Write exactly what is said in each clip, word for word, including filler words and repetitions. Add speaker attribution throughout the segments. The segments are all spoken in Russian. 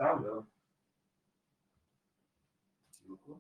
Speaker 1: ставлю ссылку.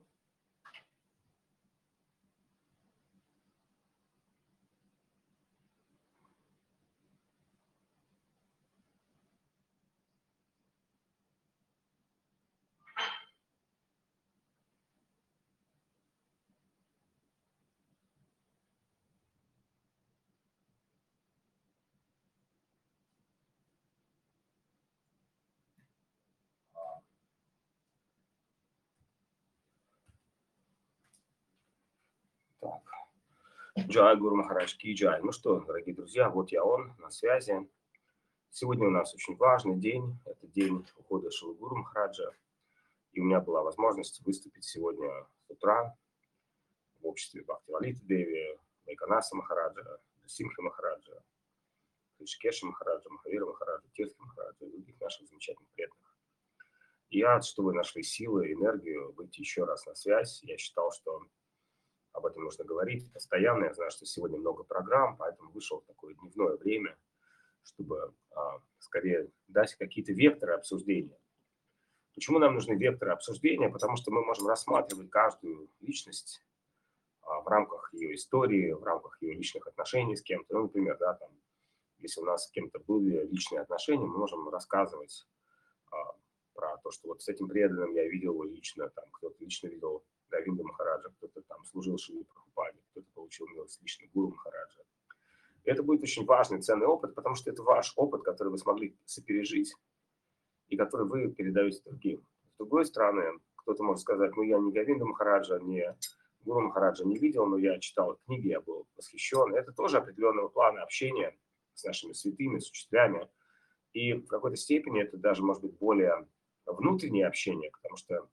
Speaker 1: Так. Джай Гуру Махарадж Ки Джай. Ну что, дорогие друзья, вот я он, на связи. Сегодня у нас очень важный день. Это день ухода Шилы Гуру Махараджа. И у меня была возможность выступить сегодня с утра в обществе Бхактивалиты Деви, Вайканаса Махараджа, Симхи Махараджа, Кришкеша Махараджа, Махавира Махараджа, Тиртхи Махараджа и других наших замечательных преданных. И я рад, что вы нашли силы и энергию выйти еще раз на связь. Я считал, что об этом нужно говорить постоянно. Я знаю, что сегодня много программ, поэтому вышел в такое дневное время, чтобы а, скорее дать какие-то векторы обсуждения. Почему нам нужны векторы обсуждения? Потому что мы можем рассматривать каждую личность а, в рамках ее истории, в рамках ее личных отношений с кем-то. Ну, например, да, там, если у нас с кем-то были личные отношения, мы можем рассказывать а, про то, что вот с этим преданным я видел его лично, там кто-то лично видел Говинду Махараджа, кто-то там служил Шри Прабхупаде, кто-то получил милость лично Гуру Махараджа. И это будет очень важный, ценный опыт, потому что это ваш опыт, который вы смогли сопережить и который вы передаете другим. С другой стороны, кто-то может сказать, ну я не Говинду Махараджа, не Гуру Махараджа не видел, но я читал книги, я был восхищен. Это тоже определенного плана общения с нашими святыми, с учителями. И в какой-то степени это даже может быть более внутреннее общение, потому что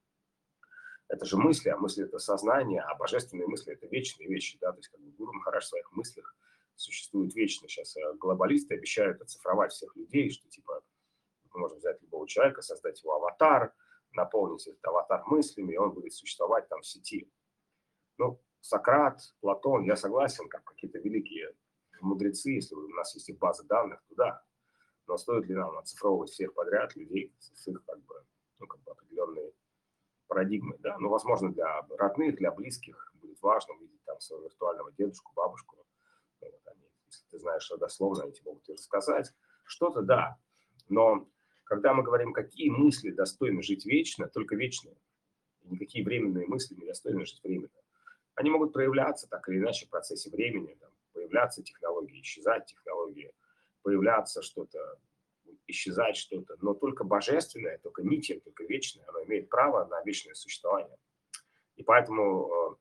Speaker 1: это же мысли, а мысли – это сознание, а божественные мысли – это вечные вещи. Да? То есть как бы Гуру Махарадж в своих мыслях существует вечно. Сейчас глобалисты обещают оцифровать всех людей, что типа мы можем взять любого человека, создать его аватар, наполнить этот аватар мыслями, и он будет существовать там в сети. Ну, Сократ, Платон, я согласен, как какие-то великие мудрецы, если у нас есть их базы данных, то да. Но стоит ли нам оцифровывать всех подряд людей с их как бы, ну, как бы определенные парадигмы, да? Ну, возможно, для родных, для близких будет важно увидеть там своего виртуального дедушку, бабушку. Ну, вот они, если ты знаешь родословно, они тебе могут рассказать. Что-то да. Но когда мы говорим, какие мысли достойны жить вечно, только вечные, и никакие временные мысли не достойны жить временно, они могут проявляться так или иначе в процессе времени, там, появляться технологии, исчезать технологии, появляться что-то, исчезать что-то, но только божественное, только нитья, только вечное, оно имеет право на вечное существование. И поэтому э,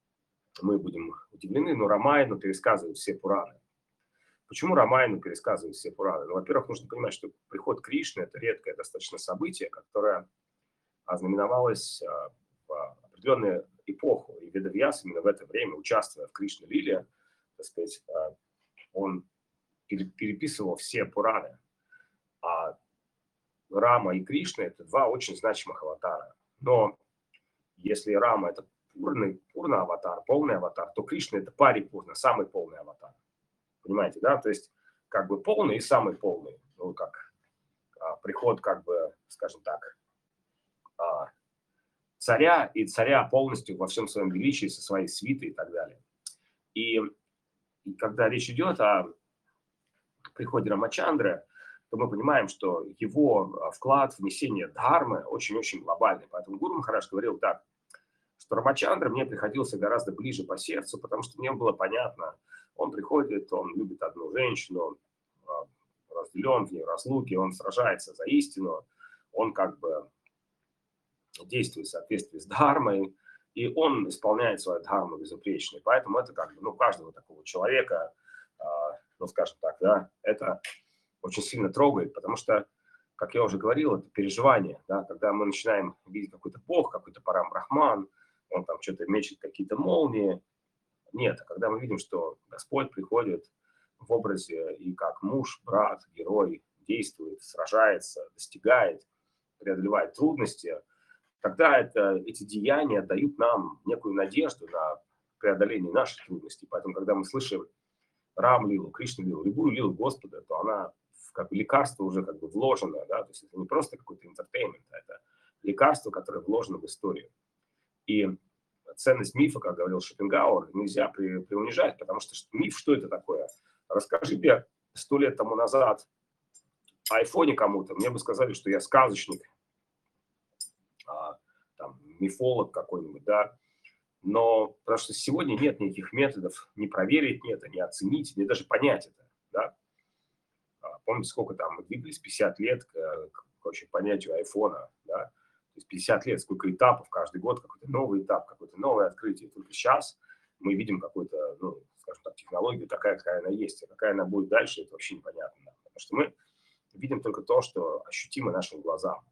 Speaker 1: мы будем удивлены, но Рамайну пересказывают все Пураны. Почему Рамайну пересказывают все Пураны? Ну, во-первых, нужно понимать, что приход Кришны – это редкое достаточно событие, которое ознаменовалось э, в определенную эпоху. И Ведавьяс именно в это время, участвуя в Кришна-лиле, так сказать, э, он переписывал все Пураны. А Рама и Кришна – это два очень значимых аватара. Но если Рама – это пурный, пурный аватар, полный аватар, то Кришна – это парипурна, самый полный аватар. Понимаете, да? То есть как бы полный и самый полный. Ну, как а, приход, как бы, скажем так, а, царя и царя полностью во всем своем величии, со своей свитой и так далее. И, и когда речь идет о приходе Рамачандры, то мы понимаем, что его вклад в несение дхармы очень-очень глобальный. Поэтому Гуру Махарадж говорил так, что Рамачандра мне приходился гораздо ближе по сердцу, потому что мне было понятно, он приходит, он любит одну женщину, он разделен в ней разлуки, он сражается за истину, он как бы действует в соответствии с дхармой, и он исполняет свою дхарму безупречно. Поэтому это как бы, ну, каждого такого человека, ну, скажем так, да, это очень сильно трогает, потому что, как я уже говорил, это переживание, да, когда мы начинаем видеть какой-то бог, какой-то парам-брахман, он там что-то мечет какие-то молнии. Нет, а когда мы видим, что Господь приходит в образе и как муж, брат, герой, действует, сражается, достигает, преодолевает трудности, тогда это, эти деяния дают нам некую надежду на преодоление наших трудностей. Поэтому, когда мы слышим Рам-лилу, Кришна-лилу, любую лилу Господа, то она как бы лекарство уже как бы вложено, да, то есть это не просто какой-то entertainment, а это лекарство, которое вложено в историю. И ценность мифа, как говорил Шопенгауэр, нельзя при, преунижать, потому что миф, что это такое? Расскажи мне сто лет тому назад о айфоне кому-то, мне бы сказали, что я сказочник, а, там, мифолог какой-нибудь, да, но потому что сегодня нет никаких методов не проверить это, не оценить, не даже понять это, да. А, помните, сколько там мы двигались, пятьдесят лет к, к, к понятию айфона, да, то есть пятьдесят лет, сколько этапов, каждый год какой-то новый этап, какое-то новое открытие. Только сейчас мы видим какую-то, ну, скажем так, технологию такая, какая она есть. А какая она будет дальше, это вообще непонятно. Потому что мы видим только то, что ощутимо нашим глазам.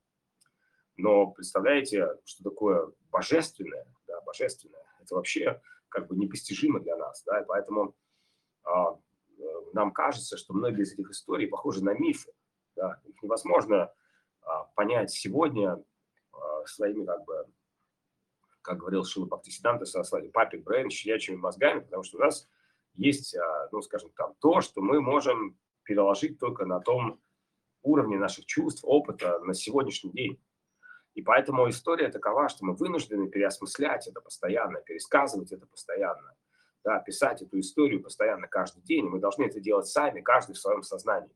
Speaker 1: Но представляете, что такое божественное, да, божественное, это вообще как бы непостижимо для нас, да, и поэтому а, нам кажется, что многие из этих историй похожи на мифы, да, их невозможно а, понять сегодня а, своими, как бы, как говорил Шила Бхактисиданта Сарасвати, папик брейн, щенячьими мозгами, потому что у нас есть, а, ну, скажем, там то, что мы можем переложить только на том уровне наших чувств, опыта на сегодняшний день. И поэтому история такова, что мы вынуждены переосмыслять это постоянно, пересказывать это постоянно, да, писать эту историю постоянно каждый день. И мы должны это делать сами, каждый в своем сознании.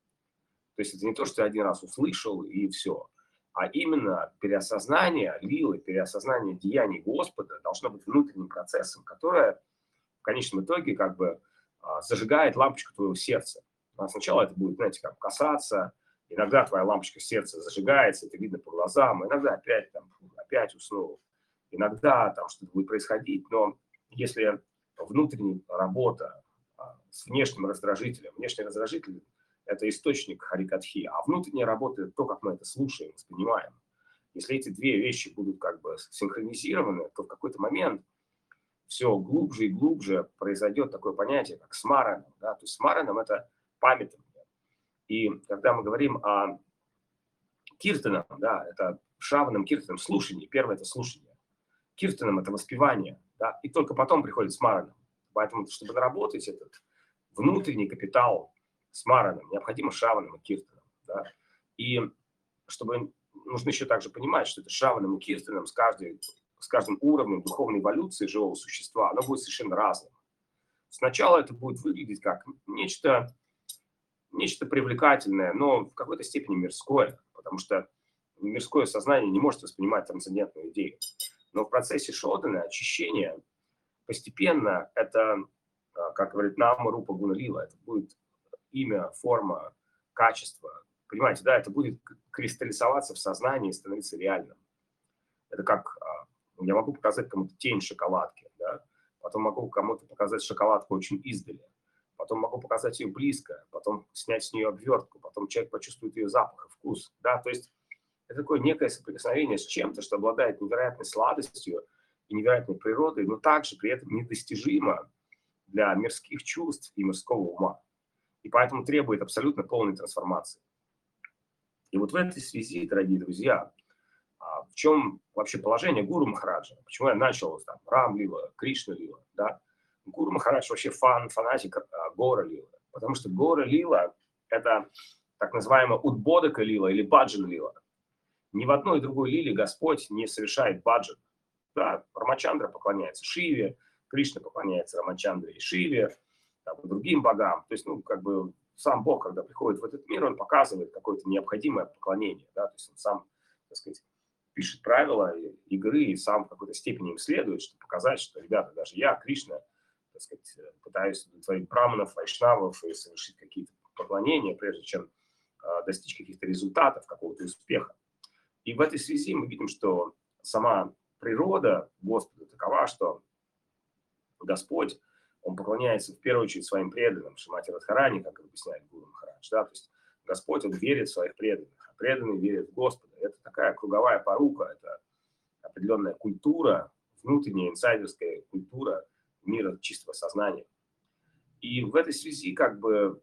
Speaker 1: То есть это не то, что я один раз услышал и все, а именно переосознание лилы, переосознание деяний Господа должно быть внутренним процессом, которое в конечном итоге как бы зажигает лампочку твоего сердца. А сначала это будет, знаете, как касаться. Иногда твоя лампочка сердца зажигается, это видно по глазам, иногда опять, там, опять уснул, иногда там что-то будет происходить, но если внутренняя работа а, с внешним раздражителем, внешний раздражитель – это источник харикатхи, а внутренняя работа – это то, как мы это слушаем, воспринимаем. Если эти две вещи будут как бы синхронизированы, то в какой-то момент все глубже и глубже произойдет такое понятие, как смаранам. Да? То есть смаранам – это памятник. И когда мы говорим о киртанам, да, это шраванам, киртанам, слушании. Первое – это слушание. Киртанам – это воспевание. Да, и только потом приходит смаранам. Поэтому, чтобы наработать этот внутренний капитал смаранам, необходимо шраванам и киртанам. Да. И чтобы нужно еще также понимать, что это шраванам и киртанам с, каждой, с каждым уровнем духовной эволюции живого существа, оно будет совершенно разным. Сначала это будет выглядеть как нечто... Нечто привлекательное, но в какой-то степени мирское, потому что мирское сознание не может воспринимать трансцендентную идею. Но в процессе шодана, очищения, постепенно это, как говорит Нама Рупа Гуна Лила, это будет имя, форма, качество. Понимаете, да, это будет кристаллизоваться в сознании и становиться реальным. Это как я могу показать кому-то тень шоколадки, да? Потом могу кому-то показать шоколадку очень издали. Потом могу показать ее близко, потом снять с нее обвертку, потом человек почувствует ее запах и вкус. Да? То есть это такое некое соприкосновение с чем-то, что обладает невероятной сладостью и невероятной природой, но также при этом недостижимо для мирских чувств и мирского ума. И поэтому требует абсолютно полной трансформации. И вот в этой связи, дорогие друзья, в чем вообще положение Гуру Махараджа? Почему я начал там Рам Лила, Кришна Лила, да? Гуру Махарадж вообще фан, фанатик а, Гора Лила. Потому что Гора Лила – это так называемая Удбодака Лила или Баджан Лила. Ни в одной другой лиле Господь не совершает баджан. Да, Рамачандра поклоняется Шиве, Кришна поклоняется Рамачандре и Шиве, там, и другим богам. То есть, ну, как бы сам Бог, когда приходит в этот мир, он показывает какое-то необходимое поклонение. Да? То есть он сам, так сказать, пишет правила игры и сам в какой-то степени им следует, чтобы показать, что, ребята, даже я, Кришна, так сказать, пытаюсь удовлетворить браманов, вайшнавов и совершить какие-то поклонения, прежде чем э, достичь каких-то результатов, какого-то успеха. И в этой связи мы видим, что сама природа Господа такова, что Господь, Он поклоняется в первую очередь своим преданным, Шримати Радхарани, как объясняет Гуру Махарадж. Да? То есть Господь, Он верит в своих преданных, а преданные верят в Господа. Это такая круговая порука, это определенная культура, внутренняя инсайдерская культура мира чистого сознания. И в этой связи как бы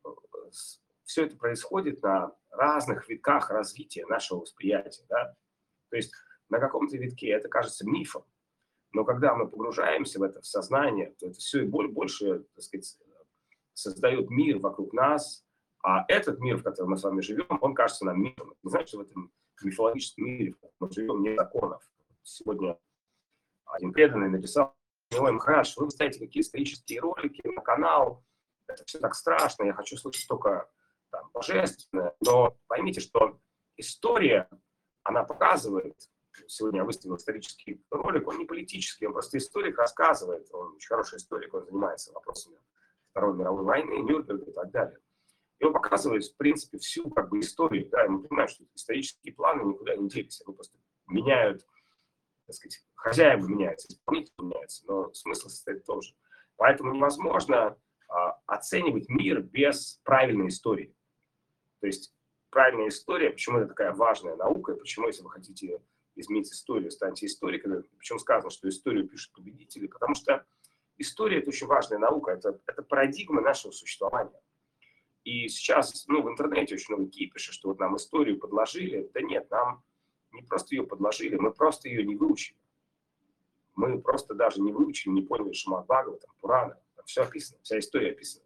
Speaker 1: все это происходит на разных витках развития нашего восприятия. Да? То есть на каком-то витке это кажется мифом, но когда мы погружаемся в это в сознание, то это все и больше, так сказать, создает мир вокруг нас, А этот мир, в котором мы с вами живем, он кажется нам миром. Не значит, что в этом мифологическом мире, в котором мы живем, нет законов. Сегодня один преданный написал: «Ой, Махарадж, вы ставите какие исторические ролики на канал, это все так страшно, я хочу слышать только там божественное». Но поймите, что история, она показывает, сегодня я выставил исторический ролик, он не политический, он просто историк рассказывает, он очень хороший историк, он занимается вопросами Второй мировой войны, Нюрнберга и так далее. И он показывает, в принципе, всю как бы историю, да, и мы понимаем, что исторические планы никуда не делись, они просто меняют, так сказать, хозяева меняются, исполнители меняются, но смысл состоит в том же. Поэтому невозможно а, оценивать мир без правильной истории. То есть правильная история, почему это такая важная наука, и почему, если вы хотите изменить историю, станьте историками, почему сказано, что историю пишут победители, потому что история – это очень важная наука, это, это парадигма нашего существования. И сейчас, ну, в интернете очень много кипиша, что вот нам историю подложили. Да нет, нам не просто ее подложили, мы просто ее не выучили. Мы просто даже не выучили, не поняли Шримад-Бхагаватам, там, Пурана. Там все описано, вся история описана.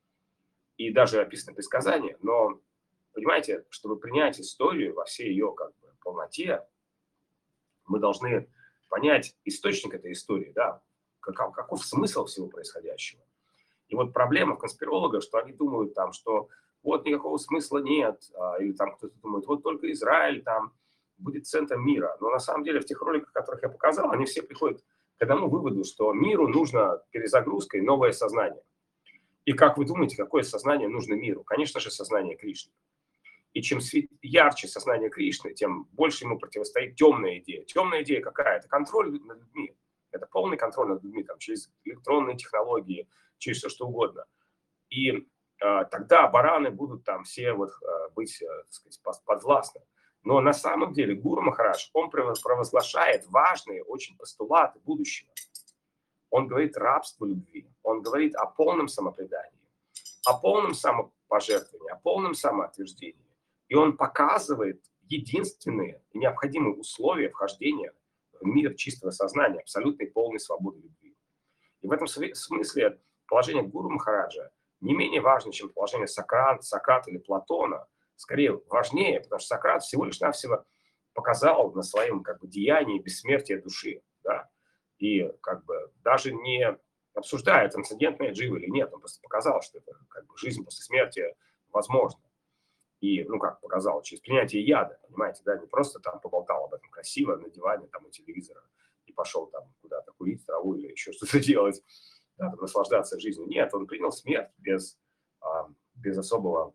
Speaker 1: И даже описано предсказание. Но, понимаете, чтобы принять историю во всей ее как бы полноте, мы должны понять источник этой истории, да, каков, каков смысл всего происходящего. И вот проблема конспирологов, что они думают, там, что вот никакого смысла нет, или там кто-то думает, вот только Израиль там будет центром мира. Но на самом деле в тех роликах, которых я показал, они все приходят к одному выводу, что миру нужна перезагрузка и новое сознание. И как вы думаете, какое сознание нужно миру? Конечно же, сознание Кришны. И чем ярче сознание Кришны, тем больше ему противостоит темная идея. Темная идея какая? Это контроль над людьми. Это полный контроль над людьми, там, через электронные технологии, через все что угодно. И э, тогда бараны будут там все вот, э, быть, э, так сказать, подвластны. Но на самом деле Гуру Махарадж, он провозглашает важные очень постулаты будущего. Он говорит рабство любви, он говорит о полном самопредании, о полном самопожертвовании, о полном самоотверждении. И он показывает единственные и необходимые условия вхождения в мир чистого сознания, абсолютной полной свободы любви. И в этом смысле положение Гуру Махараджа не менее важно, чем положение Сократа, Сократа или Платона. Скорее важнее, потому что Сократ всего лишь навсего показал на своем как бы деянии бессмертие души. Да? И как бы даже не обсуждая, трансцендентная джива или нет, он просто показал, что это как бы жизнь после смерти возможна. И, ну, как показал, через принятие яда, понимаете, да, не просто там поболтал об этом красиво на диване там у телевизора и пошел там куда-то курить траву или еще что-то делать, да, там, наслаждаться жизнью. Нет, он принял смерть без, а, без особого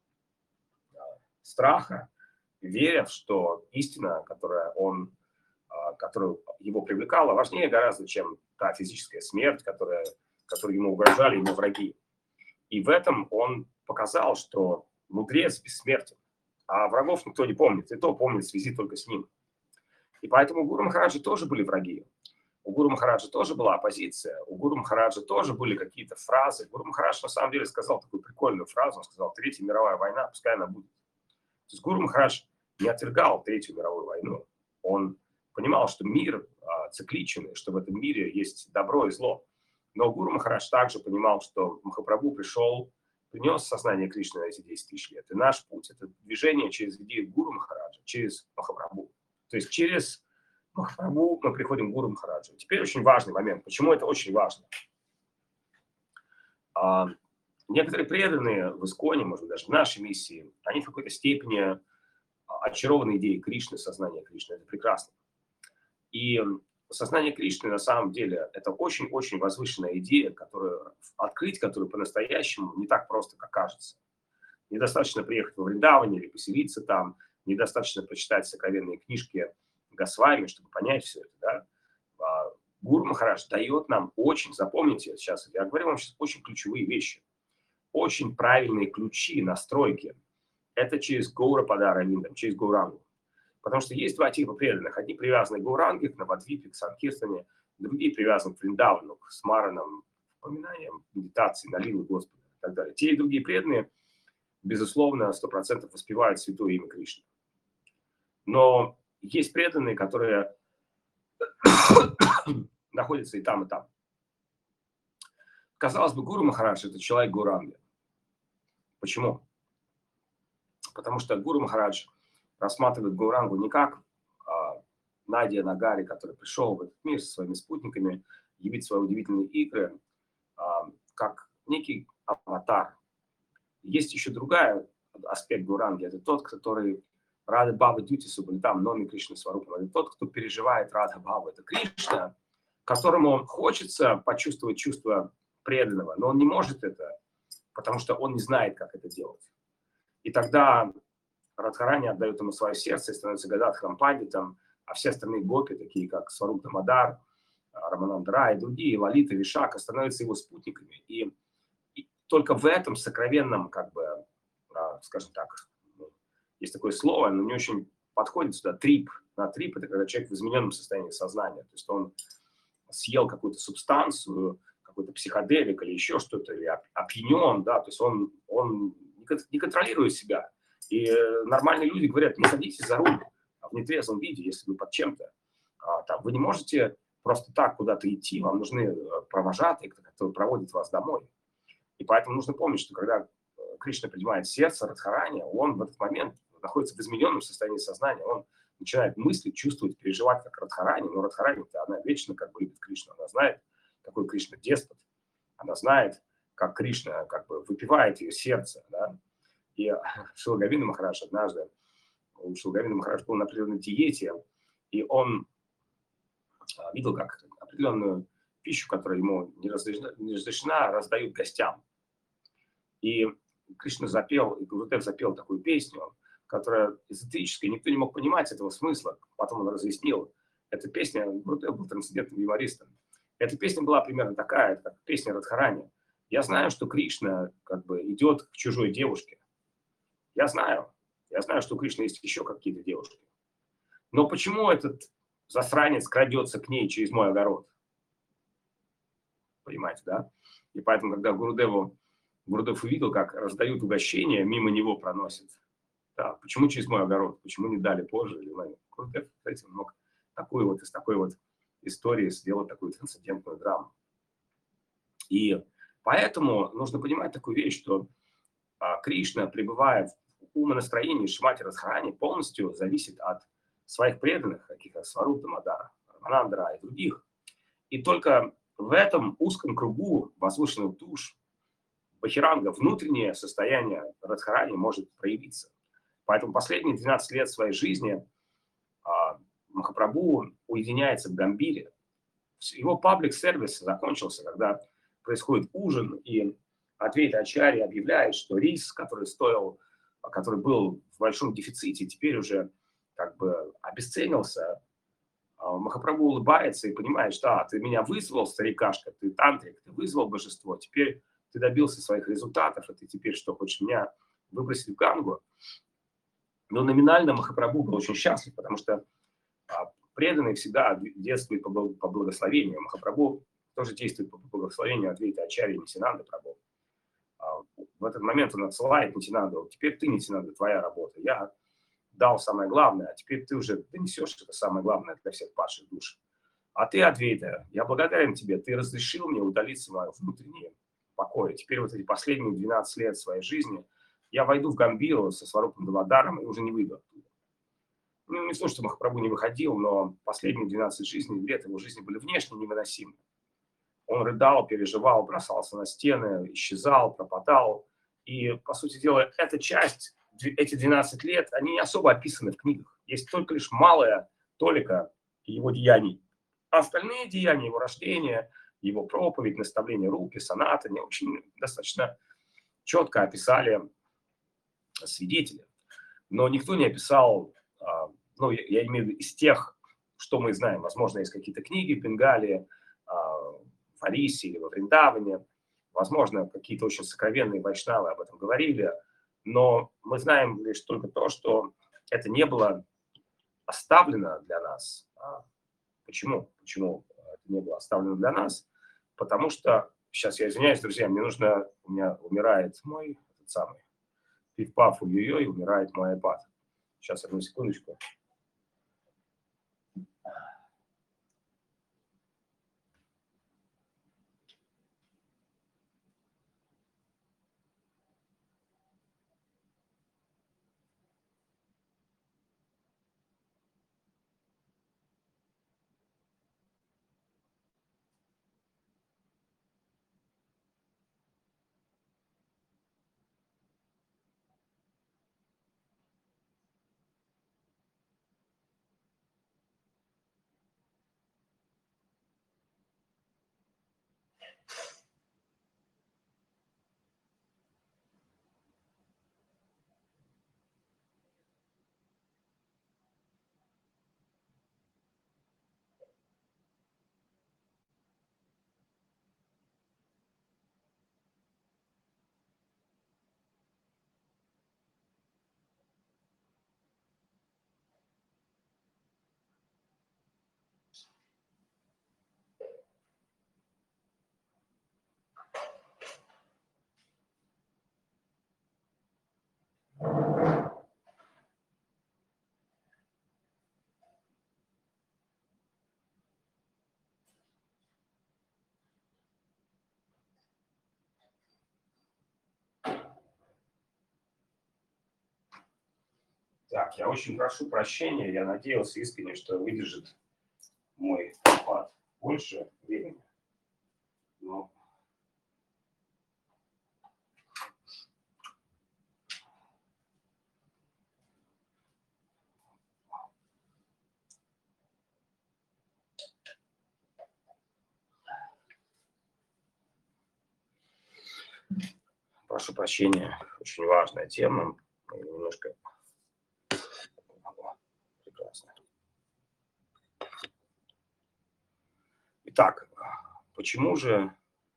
Speaker 1: а, страха, веря, что истина, которая он, а, которую его привлекала, важнее гораздо, чем та физическая смерть, которая, которой ему угрожали его враги. И в этом он показал, что мудрец бессмертен, а врагов никто не помнит, и то помнит в связи только с ним. И поэтому у Гуру Махараджа тоже были враги. У Гуру Махараджа тоже была оппозиция, у Гуру Махараджа тоже были какие-то фразы. Гуру Махарадж на самом деле сказал такую прикольную фразу, он сказал: Третья мировая война, пускай она будет. То есть Гуру Махарадж не отвергал Третью мировую войну. Он понимал, что мир а, цикличен, что в этом мире есть добро и зло. Но Гуру Махарадж также понимал, что Махапрабху пришел, принес сознание Кришны на эти десять тысяч лет. И наш путь – это движение через идею Гуру Махараджа, через Махапрабху. То есть через Махапрабху мы приходим к Гуру Махараджу. Теперь очень важный момент. Почему это очень важно? А, некоторые преданные в Исконе, может быть, даже в нашей миссии, они в какой-то степени очарованы идеей Кришны, сознания Кришны. Это прекрасно. И сознание Кришны на самом деле это очень-очень возвышенная идея, которую открыть, которую по-настоящему не так просто, как кажется. Недостаточно приехать во Вриндаване или поселиться там, недостаточно прочитать сокровенные книжки Госвами, чтобы понять все это. Да? А Гуру Махарадж дает нам очень, запомните, сейчас я говорю вам сейчас очень ключевые вещи, очень правильные ключи, настройки. Это через Гаура-Пада Аравиндам, через Гаурангу. Потому что есть два типа преданных. Одни привязаны к Гауранге, к Навадвипе, к Санкиртане, другие привязаны к Вриндавану, к смаранам, вспоминаниям, медитации, на лилу Господа и так далее. Те и другие преданные, безусловно, сто процентов воспевают святое имя Кришны. Но есть преданные, которые находятся и там, и там. Казалось бы, Гуру Махарадж – это человек Гауранги. Почему? Потому что Гуру Махарадж рассматривает Гаурангу не как а, Надя Нагари, который пришел в этот мир со своими спутниками, явить свои удивительные игры, а, как некий аватар. Есть еще другая аспект Гауранги. Это тот, который Рада Бхава Дьюти Субалитам, Номи Кришна Сварупам. Это тот, кто переживает Рада Бхаву. Это Кришна, которому хочется почувствовать чувство преданного, но он не может это, потому что он не знает, как это делать. И тогда Радхарани отдает ему свое сердце и становится Гададхаром Пандитом, а все остальные гопи, такие как Сваруп Дамодар, Рамананда Рай и другие, Лалита, Вишака, становятся его спутниками. И, и только в этом сокровенном, как бы, а, скажем так, ну, есть такое слово, но не очень подходит сюда, трип. На трип – это когда человек в измененном состоянии сознания. То есть он съел какую-то субстанцию, какой-то психоделик или еще что-то, или опьянен, да, то есть он, он не контролирует себя. И нормальные люди говорят: не садитесь за руль в нетрезвом виде, если вы под чем-то. А, там, вы не можете просто так куда-то идти, вам нужны провожатые, которые проводят вас домой. И поэтому нужно помнить, что когда Кришна принимает сердце Радхарани, он в этот момент находится в измененном состоянии сознания, он начинает мыслить, чувствовать, переживать как Радхарани. Но Радхарани-то она вечно как бы любит Кришну, она знает, какой Кришна деспот, она знает, как Кришна как бы выпивает ее сердце, да? И Шрила Говинда Махарадж однажды, у Шрила Говинда Махарадж был на определенной диете, и он видел, как определенную пищу, которая ему не разрешена, не разрешена, раздают гостям. И Кришна запел, и Гурудев запел такую песню, которая эзотерическая, никто не мог понимать этого смысла. Потом он разъяснил. Эта песня, Гурудев был трансцендентным юмористом. Эта песня была примерно такая, как песня Радхарани. Я знаю, что Кришна как бы идет к чужой девушке. Я знаю. Я знаю, что у Кришны есть еще какие-то девушки. Но почему этот засранец крадется к ней через мой огород? Понимаете, да? И поэтому, когда Гурудеву, Гурудев увидел, как раздают угощения, мимо него проносят. Да, почему через мой огород? Почему не дали позже? Или Гурудев, кстати, мог такой вот, из такой вот истории сделать такую трансцендентную драму. И поэтому нужно понимать такую вещь, что а, Кришна, пребывая в умонастроении Шримати Радхарани, полностью зависит от своих преданных, таких как Сварупа Дамодара, Рамананда Рая и других. И только в этом узком кругу возвышенных душ Бахиранга внутреннее состояние Радхарани может проявиться. Поэтому последние двенадцать лет своей жизни а, Махапрабху уединяется в Гамбире. Его паблик-сервис закончился, когда происходит ужин, и Адвайта Ачарья объявляет, что рис, который стоил, который был в большом дефиците, теперь уже как бы обесценился. Махапрабху улыбается и понимает, что а, ты меня вызвал, старикашка, ты тантрик, ты вызвал божество, теперь ты добился своих результатов, и ты теперь что, хочешь меня выбросить в Гангу? Но номинально Махапрабху был очень счастлив, потому что а, преданный всегда действует по, по благословению. Махапрабху тоже действует по благословению Адвайта Ачарьи и Нитьянанды Прабху. А, в этот момент он отсылает Нитьянанду: теперь ты, Нитьянанда, твоя работа. Я дал самое главное, а теперь ты уже донесешь это самое главное для всех падших душ. А ты, Адвайта, я благодарен тебе, ты разрешил мне удалиться в мое внутреннее покое. Теперь вот эти последние двенадцать лет своей жизни я войду в Гамбиру со Сварупом Дамодаром и уже не выйду оттуда. Ну, не то, что Махапрабху не выходил, но последние двенадцать жизней, лет его жизни были внешне невыносимы. Он рыдал, переживал, бросался на стены, исчезал, пропадал. И, по сути дела, эта часть, эти двенадцать лет, они не особо описаны в книгах. Есть только лишь малая толика его деяний. А остальные деяния, его рождения, его проповедь, наставление руки, соната, не очень достаточно четко описали свидетели. Но никто не описал, ну, я, я имею в виду из тех, что мы знаем. Возможно, есть какие-то книги в Бенгалии, в Арисе или во Вриндаване. Возможно, какие-то очень сокровенные вайшнавы об этом говорили. Но мы знаем лишь только то, что это не было оставлено для нас. Почему? Почему это не было оставлено для нас? Потому что, сейчас я извиняюсь, друзья, мне нужно, у меня умирает мой, этот самый, пиф-паф, ой-ой-ой, умирает мой iPad. Сейчас, одну секундочку. Так, я очень прошу прощения. Я надеялся искренне, что выдержит мой iPad больше времени. Но... Прошу прощения, очень важная тема. Немножко... Прекрасно. Итак, почему же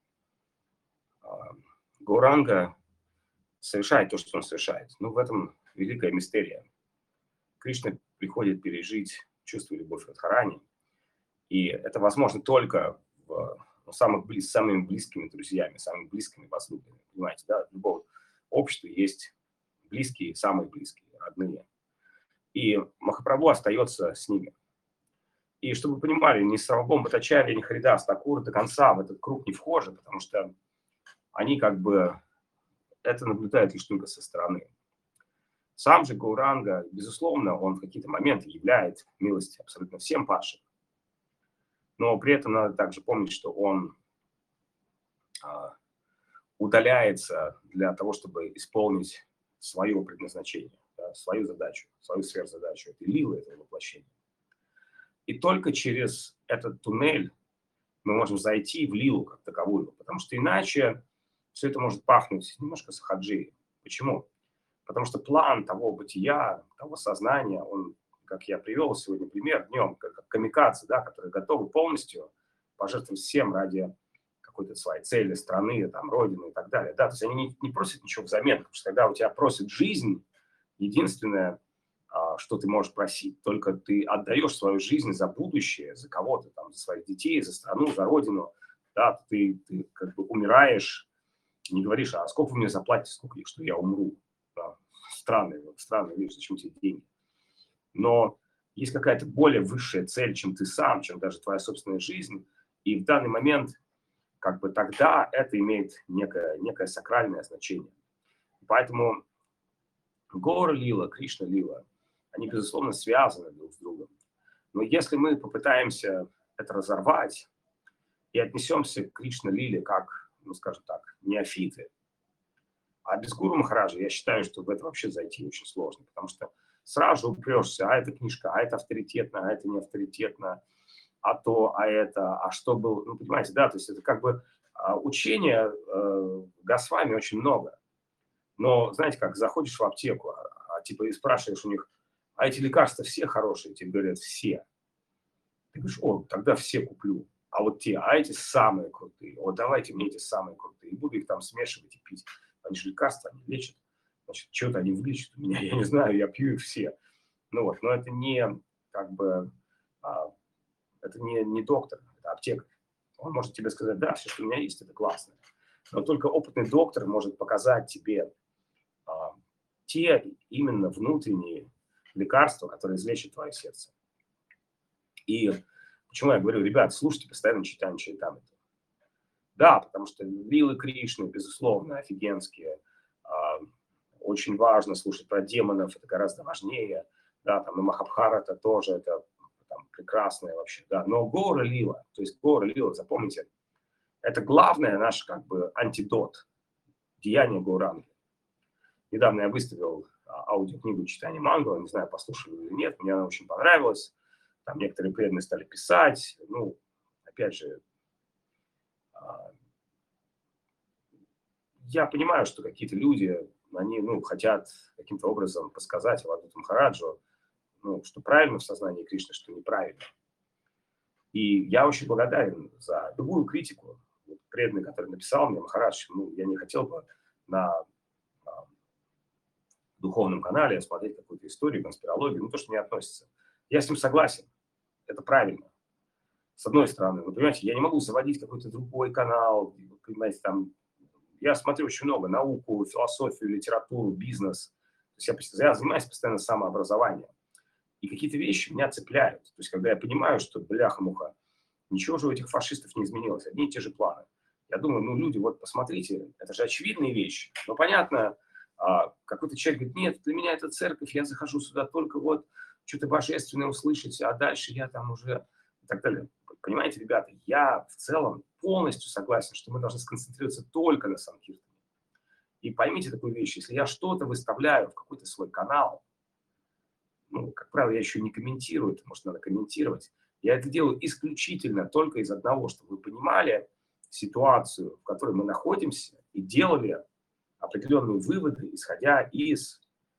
Speaker 1: Гауранга совершает то, что он совершает? Ну, в этом великая мистерия. Кришна приходит пережить чувство любовь Радхарани, и это возможно только в, ну, самых близ, самыми близкими друзьями, самыми близкими возлюбленными. Понимаете, да? В любом обществе есть близкие, самые близкие, родные. И Махапрабху остается с ними. И чтобы вы понимали, ни Сарвабхаума Бхаттачарья, ни Харидас Такур до конца в этот круг не вхожи, потому что они как бы это наблюдают лишь только со стороны. Сам же Гауранга, безусловно, он в какие-то моменты являет милость абсолютно всем падшим. Но при этом надо также помнить, что он а, удаляется для того, чтобы исполнить свое предназначение, да, свою задачу, свою сверхзадачу. Это лила, это воплощение. И только через этот туннель мы можем зайти в лилу как таковую, потому что иначе все это может пахнуть немножко сахаджи. Почему? Потому что план того бытия, того сознания, он, как я привел сегодня пример днем, как камикадзе, да, которые готовы полностью пожертвовать всем ради какой-то своей цели, страны, там, родины и так далее. Да, то есть они не, не просят ничего взамен, потому что когда у тебя просит жизнь, единственное, что ты можешь просить, только ты отдаешь свою жизнь за будущее, за кого-то, там, за своих детей, за страну, за родину, да, ты, ты как бы умираешь, не говоришь, а сколько вы мне заплатите, сколько, что я умру. Да. Странная, странная вещь, зачем тебе деньги. Но есть какая-то более высшая цель, чем ты сам, чем даже твоя собственная жизнь, и в данный момент как бы тогда это имеет некое, некое сакральное значение. Поэтому Гаура Лила, Кришна Лила, они, безусловно, связаны друг с другом. Но если мы попытаемся это разорвать и отнесемся к Кришна Лиле как, ну, скажем так, неофиты, а без Гуру Махараджа я считаю, что в это вообще зайти очень сложно, потому что сразу же упрешься, а это книжка, а это авторитетно, а это не авторитетно, а то, а это, а что было, ну, понимаете, да, то есть это как бы а, учения э, Госвами очень много. Но, знаете, как заходишь в аптеку, а, а, типа и спрашиваешь у них, а эти лекарства все хорошие? Тебе говорят, все. Ты говоришь, о, тогда все куплю. А вот те, а эти самые крутые. Вот давайте мне эти самые крутые. И буду их там смешивать и пить. Они же лекарства, они лечат. Значит, что-то они вылечат у меня, я не знаю, я пью их все. Ну вот, но это не, как бы, а, это не, не доктор, это аптекарь. Он может тебе сказать, да, все, что у меня есть, это классно. Но только опытный доктор может показать тебе а, те именно внутренние лекарства, которые излечат твое сердце. И почему я говорю, ребят, слушайте постоянно читание Чайтамриту. Да, потому что лилы Кришны, безусловно, офигенские. А, очень важно слушать про демонов, это гораздо важнее. Да, там и Махабхарата тоже, это там, прекрасное вообще. Да. Но Гаура Лила, то есть Гаура Лила, запомните, это главное наш как бы антидот, деяние Гауранги. Недавно я выставил а, аудиокнигу «Читание Мангала», не знаю, послушали или нет, мне она очень понравилась. Там некоторые преданные стали писать. Ну, опять же, я понимаю, что какие-то люди, они, ну, хотят каким-то образом подсказать Авадуту Махараджу, ну, что правильно в сознании Кришны, что неправильно. И я очень благодарен за любую критику. Вот преданный, который написал мне, Махарадж, ну, я не хотел бы на, на духовном канале смотреть какую-то историю, конспирологию, ну, то, что не относится. Я с ним согласен. Это правильно. С одной стороны, вы понимаете, я не могу заводить какой-то другой канал, понимаете, там, я смотрю очень много, науку, философию, литературу, бизнес. То есть я, я занимаюсь постоянно самообразованием. И какие-то вещи меня цепляют. То есть когда я понимаю, что, бляха-муха, ничего же у этих фашистов не изменилось, одни и те же планы. Я думаю, ну, люди, вот посмотрите, это же очевидные вещи. Но понятно, А какой-то человек говорит, нет, для меня это церковь, я захожу сюда только вот что-то божественное услышать, а дальше я там уже и так далее. Понимаете, ребята, я в целом полностью согласен, что мы должны сконцентрироваться только на Санкиртане. И поймите такую вещь, если я что-то выставляю в какой-то свой канал, ну, как правило, я еще не комментирую, это, может, надо комментировать, я это делаю исключительно только из одного, чтобы вы понимали ситуацию, в которой мы находимся, и делали определенные выводы, исходя из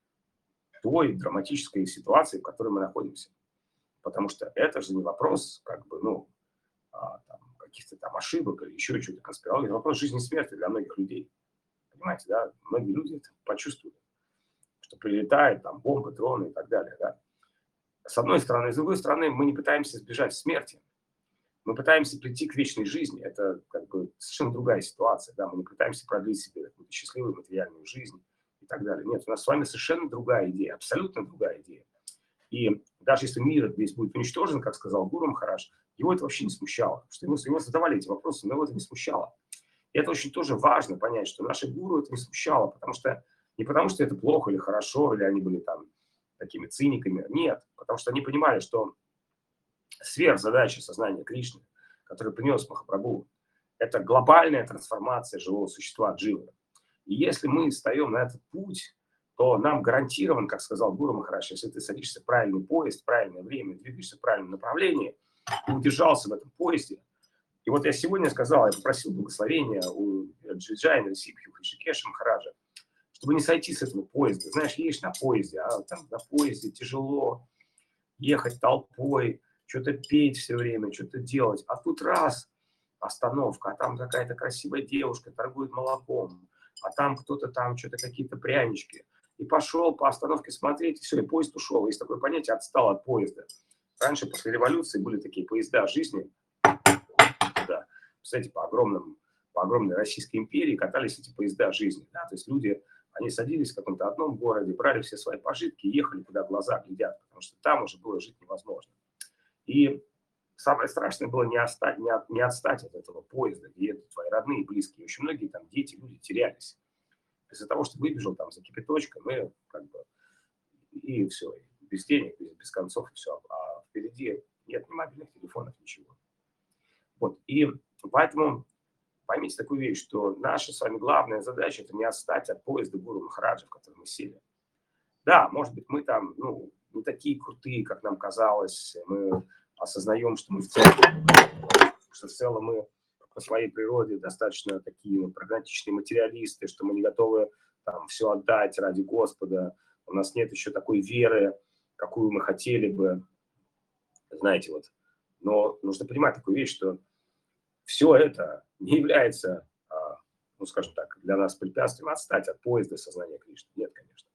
Speaker 1: той драматической ситуации, в которой мы находимся. Потому что это же не вопрос, как бы, ну, а, там, каких-то там ошибок или еще что-то конспирологии, это вопрос жизни и смерти для многих людей. Понимаете, да? Многие люди это почувствуют, что прилетает там бомбы, дроны и так далее, да? С одной стороны. С другой стороны, мы не пытаемся избежать смерти. Мы пытаемся прийти к вечной жизни. Это как бы совершенно другая ситуация. Да? Мы не пытаемся продлить себе какую-то счастливую материальную жизнь и так далее. Нет, у нас с вами совершенно другая идея, абсолютно другая идея. И даже если мир весь будет уничтожен, как сказал Гуру Махарадж, его это вообще не смущало. Потому что ему, ему задавали эти вопросы, но его это не смущало. И это очень тоже важно понять, что наши гуру это не смущало, потому что не потому, что это плохо или хорошо, или они были там такими циниками. Нет, потому что они понимали, что сверхзадача сознания Кришны, которую принес Махапрабху, это глобальная трансформация живого существа дживы. И если мы встаем на этот путь, то нам гарантирован, как сказал Гуру Махарадж, если ты садишься в правильный поезд, в правильное время, двигаешься в правильном направлении, и удержался в этом поезде. И вот я сегодня сказал, я попросил благословения у Джиджайна, Рисипхи, Хришикеша Махараджа, чтобы не сойти с этого поезда. Знаешь, едешь на поезде, а там на поезде тяжело ехать толпой, что-то петь все время, что-то делать. А тут раз остановка, а там какая-то красивая девушка торгует молоком, а там кто-то там что-то какие-то прянички. И пошел по остановке смотреть, и все, и поезд ушел. Есть такое понятие «отстал от поезда». Раньше, после революции, были такие поезда жизни. Да. Кстати, по, огромным, по огромной Российской империи катались эти поезда жизни. Да? То есть люди, они садились в каком-то одном городе, брали все свои пожитки и ехали, куда глаза глядят, потому что там уже было жить невозможно. И самое страшное было не отстать, не, от, не отстать от этого поезда, где едут твои родные и близкие. Очень многие там дети, люди терялись. Из-за того, что выбежал там за кипяточком, и как бы и все, и без денег, без, без концов, и все. А впереди нет ни мобильных телефонов, ничего. Вот, и поэтому поймите такую вещь, что наша с вами главная задача – это не отстать от поезда Гуру Махараджа, в который мы сели. Да, может быть, мы там, ну, не такие крутые, как нам казалось, мы осознаем, что мы в целом, что в целом мы по своей природе достаточно такие ну, прагматичные материалисты, что мы не готовы там все отдать ради Господа, у нас нет еще такой веры, какую мы хотели бы, знаете, вот. Но нужно понимать такую вещь, что все это не является, ну, скажем так, для нас препятствием отстать от поезда сознания Кришны. Нет, конечно.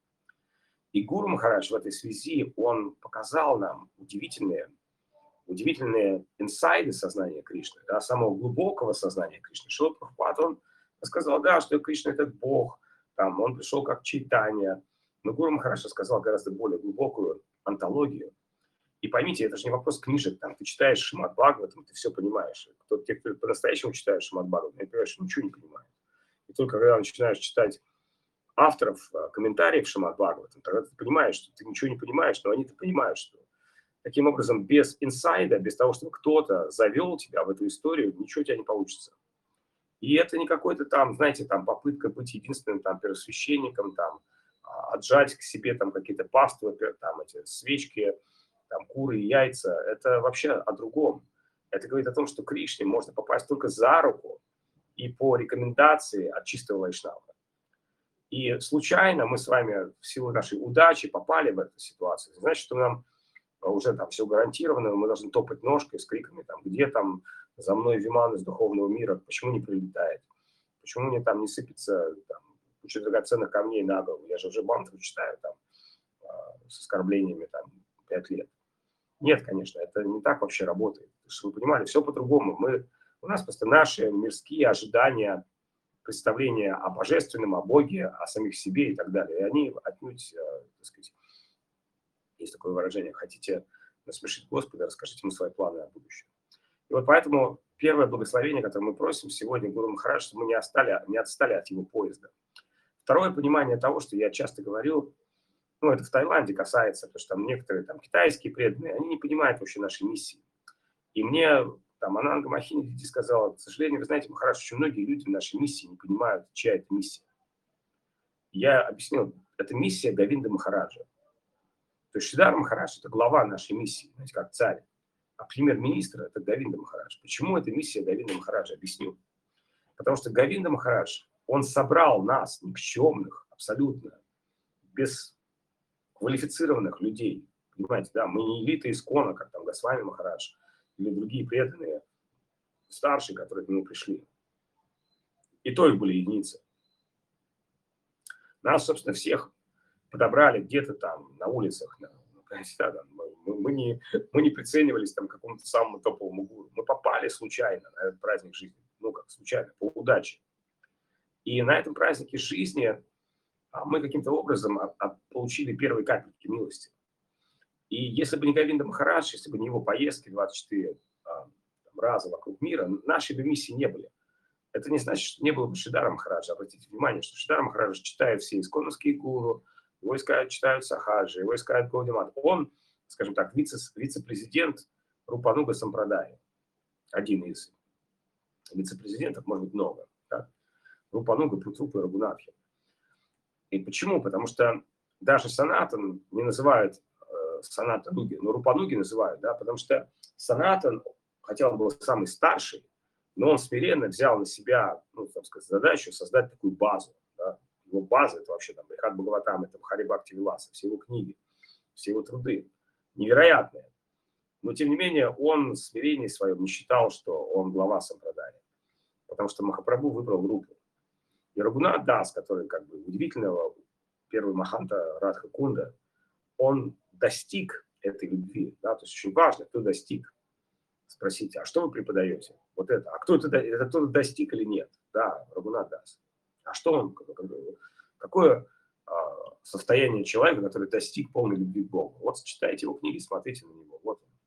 Speaker 1: И Гуру Махарадж в этой связи, он показал нам удивительные, удивительные инсайды сознания Кришны, да, самого глубокого сознания Кришны. Шрила Прабхупад, он сказал, да, что Кришна – это Бог, там, он пришел как Чайтанья. Но Гуру Махарадж сказал гораздо более глубокую антологию. И поймите, это же не вопрос книжек, там, ты читаешь Шримад Бхагаватам, ты все понимаешь. Кто, те, кто по-настоящему читает Шримад Бхагаватам, они понимают, что ничего не понимают. И только когда начинаешь читать авторов комментариев Шримад Бхагаватам, тогда ты понимаешь, что ты ничего не понимаешь, но они-то понимают, что таким образом без инсайда, без того, чтобы кто-то завел тебя в эту историю, ничего у тебя не получится. И это не какой-то там, знаете, там попытка быть единственным там первосвященником, там, отжать к себе там какие-то паствы, там эти свечки, там куры и яйца. Это вообще о другом. Это говорит о том, что Кришне можно попасть только за руку и по рекомендации от чистого вайшнава. И случайно мы с вами в силу нашей удачи попали в эту ситуацию. Значит, что нам уже там все гарантировано, мы должны топать ножкой с криками, там, где там за мной Виман из духовного мира, почему не прилетает, почему мне там не сыпется там, куча драгоценных камней на голову, я же уже мантру читаю там с оскорблениями там пять лет. Нет, конечно, это не так вообще работает. Чтобы вы понимали, все по-другому. Мы, у нас просто наши мирские ожидания, представления о божественном, о Боге, о самих себе и так далее. И они отнюдь, так сказать, есть такое выражение, хотите насмешить Господа, расскажите ему свои планы о будущем. И вот поэтому первое благословение, которое мы просим сегодня Гуру Махарадж, чтобы мы не, остали, не отстали от его поезда. Второе понимание того, что я часто говорю, ну, это в Таиланде касается, потому что там некоторые там китайские преданные, они не понимают вообще нашей миссии. И мне там Ананга Махинди сказала, к сожалению, вы знаете, Махарадж, очень многие люди в нашей миссии не понимают, чья это миссия. Я объяснил, это миссия Говинда Махараджа. То есть Шридар Махарадж – это глава нашей миссии, знаете, как царь. А премьер-министр – это Говинда Махарадж. Почему это миссия Говинда Махараджа? Объясню. Потому что Говинда Махарадж, он собрал нас, никчемных, абсолютно, бесквалифицированных людей. Понимаете, да, мы не элита Искона, как там Госвами Махарадж или другие преданные, старшие, которые к нему пришли. И то их были единицы. Нас, собственно, всех подобрали где-то там на улицах. Да, мы, мы, не, мы не приценивались там к какому-то самому топовому гуру. Мы попали случайно на этот праздник жизни. Ну, как случайно, по удаче. И на этом празднике жизни мы каким-то образом получили первые капельки милости. И если бы не Говинда Махарадж, если бы не его поездки двадцать четыре раза вокруг мира, нашей бы миссии не были. Это не значит, что не было бы Шридара Махараджа. Обратите внимание, что Шридар Махарадж читает все исконовские гуру, его искают, читают сахаджи, его искают Гаудимат. Он, скажем так, вице, вице-президент Рупануга Сампрадаи. Один из вице-президентов, может быть, много. Да? Рупануга, Путрупа и Рагунатхи. И почему? Потому что даже Санатан не называют э, Санатануги, но Рупануги называют, да, потому что Санатан, хотя он был самый старший, но он смиренно взял на себя, ну, так сказать, задачу создать такую базу. Да. Его база – это вообще там Брихат Бхагаватам, это Бхари Бхакти Виласа, все его книги, все его труды. Невероятные. Но, тем не менее, он в смирении своем не считал, что он глава Сампрадаи. Потому что Махапрабху выбрал группу. И Рагунат Дас, который как бы удивительного, первый Маханта Радха Кунда, он достиг этой любви. Да? То есть очень важно, кто достиг. Спросите, а что вы преподаете? Вот это. А кто это, это кто-то достиг или нет? Да, Рагунат Дас. А что он? Какое а, состояние человека, который достиг полной любви к Богу? Вот читайте его книги, смотрите на него. Вот он.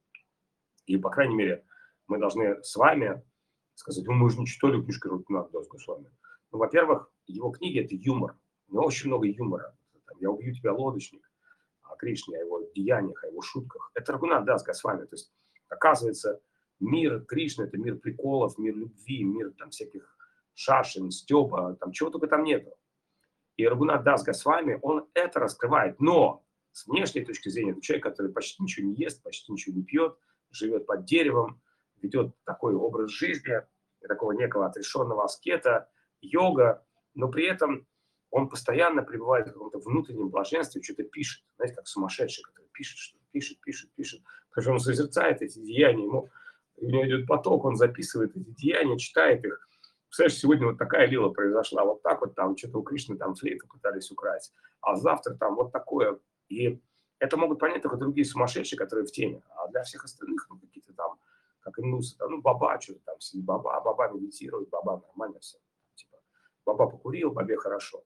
Speaker 1: И, по крайней мере, мы должны с вами сказать, ну, мы же не читали книжку Рагунат Дас Госвами. Ну, во-первых, его книги – это юмор. У него очень много юмора. Там, «Я убью тебя, лодочник», о Кришне, о его деяниях, о его шутках. Это Рагунат Дас Госвами. То есть, оказывается, мир Кришны – это мир приколов, мир любви, мир там всяких шашин, стёба, там чего только там нету. И Рагунат Дас Госвами, он это раскрывает. Но с внешней точки зрения, это человек, который почти ничего не ест, почти ничего не пьет, живет под деревом, ведет такой образ жизни, такого некого отрешенного аскета, йога, но при этом он постоянно пребывает в каком-то внутреннем блаженстве, что-то пишет, знаете, как сумасшедший, который пишет, что пишет, пишет, пишет. Потому что он созерцает эти деяния, ему, у него идет поток, он записывает эти деяния, читает их. Представляешь, сегодня вот такая лила произошла, вот так вот там, что-то у Кришны там флейту пытались украсть, а завтра там вот такое. И это могут понять только другие сумасшедшие, которые в теме. А для всех остальных, ну, какие-то там, как индусы, там, ну, баба, что-то там, сидит баба, баба медитирует, баба нормально все. Типа, баба покурил, бабе хорошо.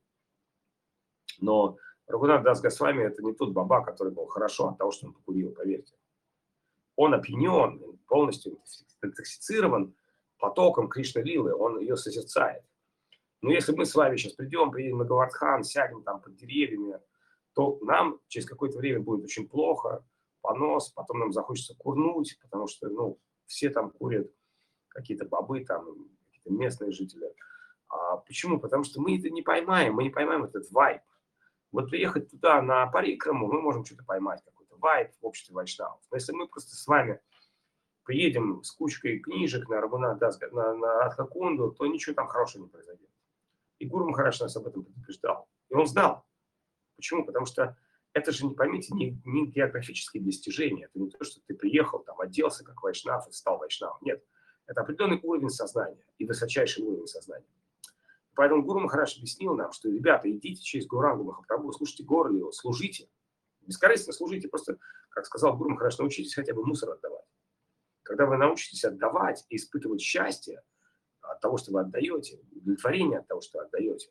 Speaker 1: Но Рагунат Дас Госвами – это не тот баба, который был хорошо от того, что он покурил, поверьте. Он опьянен, полностью интоксицирован потоком Кришна-лилы, он ее созерцает. Но если мы с вами сейчас придем, приедем на Говардхан, сядем там под деревьями, то нам через какое-то время будет очень плохо, понос, потом нам захочется курнуть, потому что, ну, все там курят, какие-то бабы там, какие-то местные жители. А почему? Потому что мы это не поймаем, мы не поймаем этот вайб. Вот приехать туда на парикраму, мы можем что-то поймать, какой-то вайб в обществе вайшнавов. Но если мы просто с вами приедем с кучкой книжек на Рагунат Дас, на, на Радха Кунду, то ничего там хорошего не произойдет. И Гуру Махарадж нас об этом предупреждал. И он знал. Почему? Потому что это же, не поймите, не, не географические достижения. Это не то, что ты приехал, там, оделся как вайшнав и стал вайшнавом. Нет. Это определенный уровень сознания и высочайший уровень сознания. Поэтому Гуру Махарадж объяснил нам, что, ребята, идите через Гаурангу Махапрабху, слушайте Горлио, служите. Бескорыстно служите. Просто, как сказал Гуру Махарадж, научитесь хотя бы мусор отдавать. Когда вы научитесь отдавать и испытывать счастье от того, что вы отдаете, удовлетворение от того, что отдаете.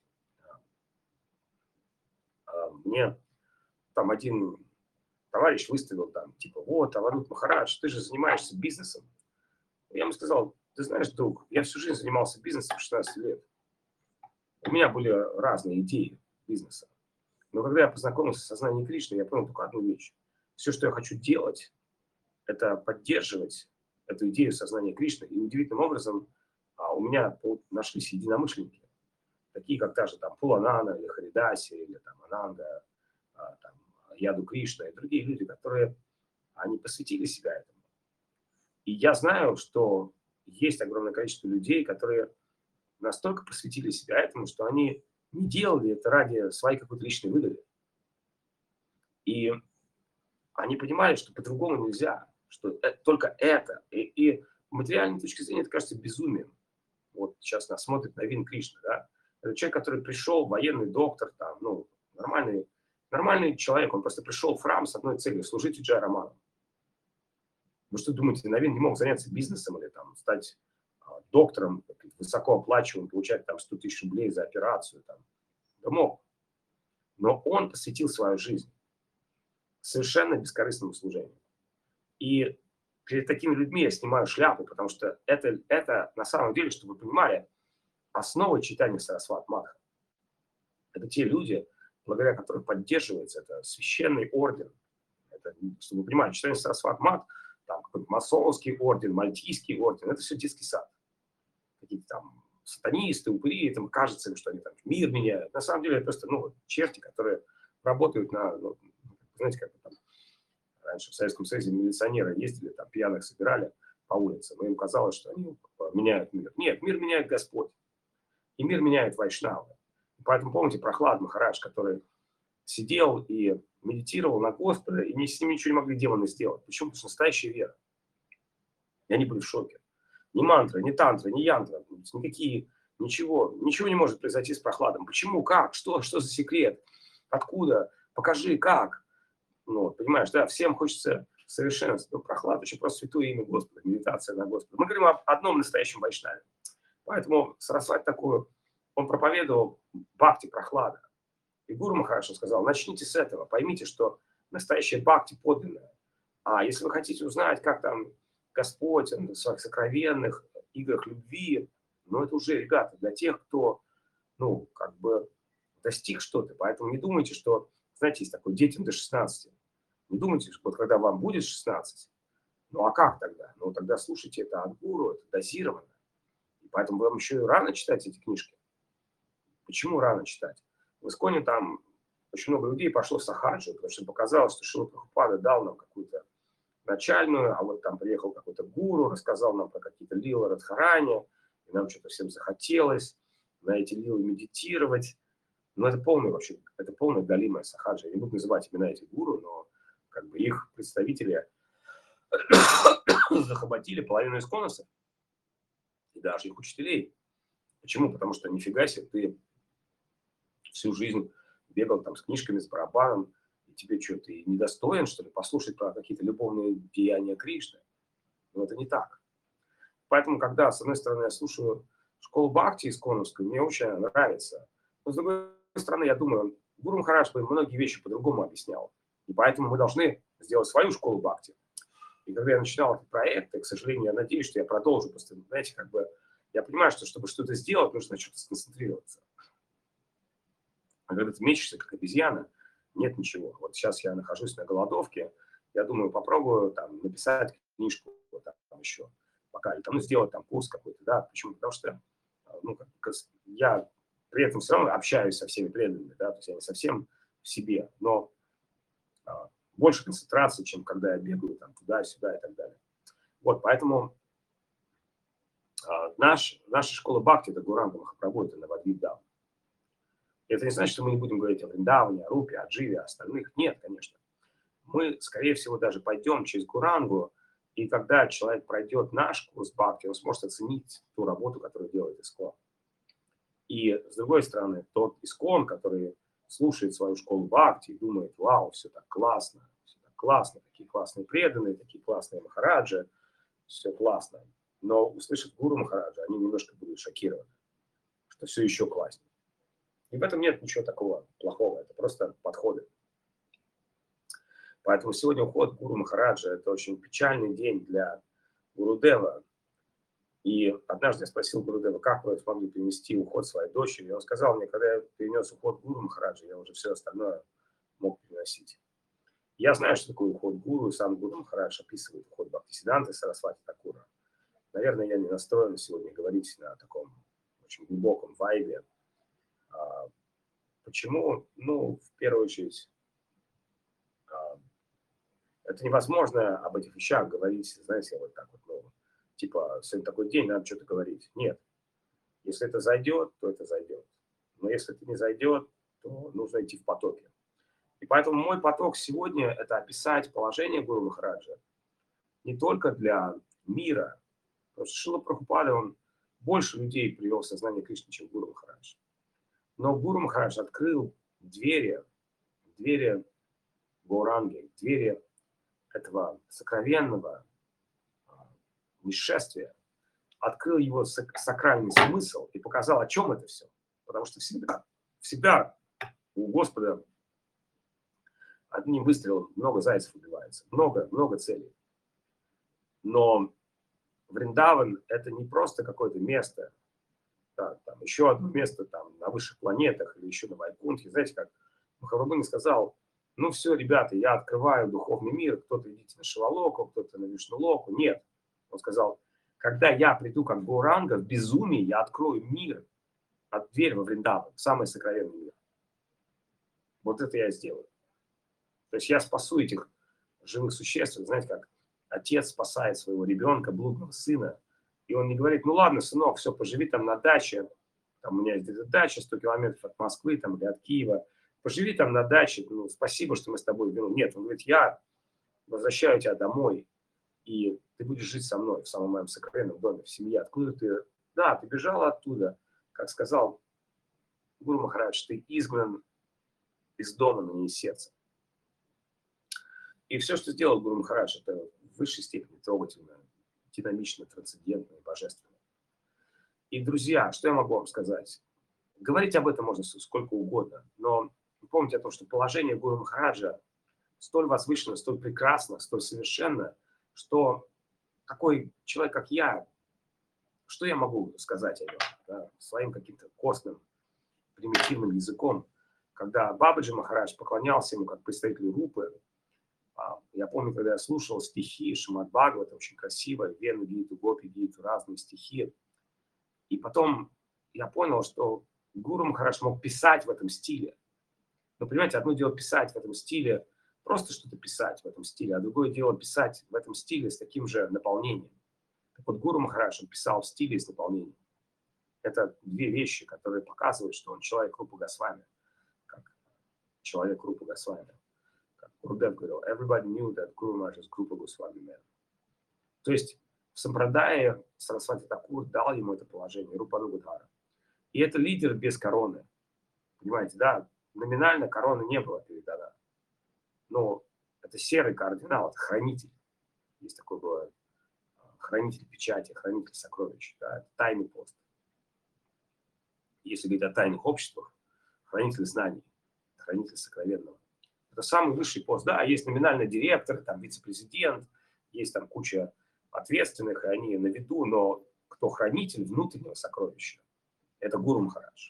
Speaker 1: Мне там один товарищ выставил там, типа, вот, Авадут Махарадж, ты же занимаешься бизнесом. Я ему сказал, ты знаешь, друг, я всю жизнь занимался бизнесом шестнадцать лет. У меня были разные идеи бизнеса. Но когда я познакомился с сознанием Кришны, я понял только одну вещь. Все, что я хочу делать, это поддерживать эту идею сознания Кришны. И удивительным образом а, у меня нашлись единомышленники, такие как та же там Пуланана или Харидаси, или там Ананда, а, там, Яду Кришна и другие люди, которые они посвятили себя этому. И я знаю, что есть огромное количество людей, которые настолько посвятили себя этому, что они не делали это ради своей какой-то личной выгоды. И они понимали, что по-другому нельзя, что это, только это. И, и с материальной точки зрения это кажется безумием. Вот сейчас нас смотрит Навин Кришна, да? Это человек, который пришел, военный доктор, там, ну, нормальный, нормальный человек, он просто пришел в храм с одной целью – служить Джай Раману. Вы что думаете, Навин не мог заняться бизнесом или там стать а, доктором, высокооплачиваемым, получать там сто тысяч рублей за операцию? Там? Да мог. Но он посвятил свою жизнь совершенно бескорыстному служению. И перед такими людьми я снимаю шляпу, потому что это, это на самом деле, чтобы вы понимали, основа читания Сарасват Матха. Это те люди, благодаря которым поддерживается это священный орден. Это, чтобы вы понимали, читание Сарасват Мат, там какой-то масонский орден, мальтийский орден, это все детский сад. Какие-то там сатанисты, упыри, там кажется, что они там мир меняют. На самом деле это просто ну, черти, которые работают на, ну, знаете, как там, раньше в Советском Союзе милиционеры ездили, там пьяных собирали по улице, но им казалось, что они меняют мир. Нет, мир меняет Господь. И мир меняет вайшнавы. Поэтому помните Прохлад Махарадж, который сидел и медитировал на Господа, и ни, с ним ничего не могли демоны сделать. Почему? Потому что настоящая вера. И они были в шоке. Ни мантра, ни тантра, ни янтра, никакие, ничего, ничего не может произойти с Прохладом. Почему? Как? Что? Что за секрет? Откуда? Покажи, как? Ну, понимаешь, да, всем хочется совершенства. Прохлад очень просто святое имя Господа, медитация на Господа. Мы говорим об одном настоящем вайшнаве. Поэтому Сарасвати такую, он проповедовал бхакти Прохлада. И Гуру Махарадж сказал, начните с этого, поймите, что настоящая бхакти подлинная. А если вы хотите узнать, как там Господь он, в своих сокровенных играх любви, ну это уже, ребята, для тех, кто, ну, как бы достиг что-то. Поэтому не думайте, что, знаете, есть такой детям до шестнадцати. Не думайте, что вот когда вам будет шестнадцать, ну а как тогда? Ну тогда слушайте это от гуру, это дозировано. И поэтому вам еще и рано читать эти книжки. Почему рано читать? В Исконе там очень много людей пошло в сахаджи, потому что показалось, что Шрила Прабхупада дал нам какую-то начальную, а вот там приехал какой-то гуру, рассказал нам про какие-то лилы Радхарани, и нам что-то всем захотелось на эти лилы медитировать. Но это полное вообще, это полное галимая сахаджа. Я не буду называть имена этих гуру, но как бы их представители захватили половину исконосов и даже их учителей. Почему? Потому что нифига себе, ты всю жизнь бегал там с книжками, с барабаном, и тебе что, ты недостоин, что ли, послушать про какие-то любовные деяния Кришны? Но это не так. Поэтому, когда, с одной стороны, я слушаю школу Бхакти исконовскую, мне очень нравится. Но, с другой стороны, я думаю, Гуру Махарадж многие вещи по-другому объяснял. И поэтому мы должны сделать свою школу Бхакти. И когда я начинал этот проект, к сожалению, я надеюсь, что я продолжу. Просто, знаете, как бы, я понимаю, что чтобы что-то сделать, нужно что-то сконцентрироваться. А когда ты мечешься, как обезьяна, нет ничего. Вот сейчас я нахожусь на голодовке, я думаю, попробую там написать книжку, вот, там, там еще пока, или там, ну, сделать там курс какой-то, да, почему? Потому что, ну, как, я при этом все равно общаюсь со всеми преданными, да, то есть я не совсем в себе, но а, больше концентрации, чем когда я бегаю там туда-сюда и так далее. Вот, поэтому а, наш, наша школа Бхакти, это Гуранга Махапрабху, это Навадвипдам. Это не значит, что мы не будем говорить о Вриндаване, о Рупе, о Дживе, о остальных. Нет, конечно. Мы, скорее всего, даже пойдем через Гурангу, и когда человек пройдет наш курс Бхакти, он сможет оценить ту работу, которую делает Искон. И, с другой стороны, тот Искон, который слушает свою школу Бхакти и думает, вау, все так классно, все так классно, такие классные преданные, такие классные Махараджи, все классно. Но услышав Гуру Махараджа, они немножко будут шокированы, что все еще класснее. И в этом нет ничего такого плохого, это просто подходы. Поэтому сегодня уход Гуру Махараджа – это очень печальный день для Гурудева. И однажды я спросил Гурудева, как вы смогли перенести уход своей дочери. И он сказал мне, когда я перенес уход Гуру Махараджа, я уже все остальное мог переносить. Я знаю, что такое уход гуру, и сам Гуру Махарадж описывает уход Бхактисиданты Сарасвати Такура. Наверное, я не настроен сегодня говорить на таком очень глубоком вайбе. А, почему? Ну, в первую очередь, а, это невозможно об этих вещах говорить, знаете, вот так вот, ну, типа, сегодня такой день, надо что-то говорить. Нет. Если это зайдет, то это зайдет. Но если это не зайдет, то нужно идти в потоке. И поэтому мой поток сегодня – это описать положение Гуру Махараджа не только для мира, потому что Шрила Прабхупада, он больше людей привел в сознание Кришны, чем Гуру Махарадж. Но Гуру Махарадж открыл двери, двери Гауранги, двери этого сокровенного несшествия, открыл его сакральный смысл и показал, о чем это все. Потому что всегда, всегда у Господа одним выстрелом много зайцев убивается, много, много целей. Но Вриндаван – это не просто какое-то место, да, там еще одно место там, на высших планетах или еще на Вайкунтхе. Знаете, как Махапрабху сказал, ну все, ребята, я открываю духовный мир, кто-то идите на Шивалоку, кто-то на Вишнулоку. Нет. Он сказал, когда я приду как Гауранга в безумии, я открою мир, от дверь во Вриндаван, в самый сокровенный мир. Вот это я сделаю. То есть я спасу этих живых существ, знаете, как отец спасает своего ребенка, блудного сына, и он не говорит, ну ладно, сынок, все, поживи там на даче, там у меня есть где-то дача, сто километров от Москвы там, или от Киева, поживи там на даче, ну спасибо, что мы с тобой, ну, нет, он говорит, я возвращаю тебя домой, и ты будешь жить со мной в самом моем сокровенном доме, в семье, откуда ты, да, ты бежала оттуда, как сказал Гуру Махарадж, ты изгнан из дома, но не из сердца. И все, что сделал Гуру Махарадж, это в высшей степени трогательно, динамично, трансцендентно и божественно. И, друзья, что я могу вам сказать? Говорить об этом можно сколько угодно, но помните о том, что положение Гуру Махараджа столь возвышенно, столь прекрасно, столь совершенно, что такой человек, как я, что я могу сказать о нем, да, своим каким-то костным, примитивным языком, когда Бабаджи Махарадж поклонялся ему как представителю Рупы. Я помню, когда я слушал стихи Шримад Бхагавата, очень красиво, Вену Гиту, Гопи Гиту, разные стихи. И потом я понял, что Гуру Махарадж мог писать в этом стиле. Но, понимаете, одно дело писать в этом стиле, просто что-то писать в этом стиле, а другое дело писать в этом стиле с таким же наполнением. Так вот, Гуру Махарадж он писал в стиле с наполнением. Это две вещи, которые показывают, что он человек Рупы Госвами, как человек Рупы Госвами. Гурудев говорил, everybody knew that Guru Maharaj is Rupa Goswami man. То есть в Сампрадае Сарасвати Такур дал ему это положение, Рупанугадхара. И это лидер без короны. Понимаете, да, номинально короны не было передана. Но это серый кардинал, это хранитель. Есть такой был хранитель печати, хранитель сокровищ. Да, это тайный пост. Если говорить о тайных обществах, хранитель знаний, хранитель сокровенного. Это самый высший пост. Да, есть номинальный директор, там вице-президент, есть там куча ответственных, и они на виду, но кто хранитель внутреннего сокровища, это Гуру Махарадж.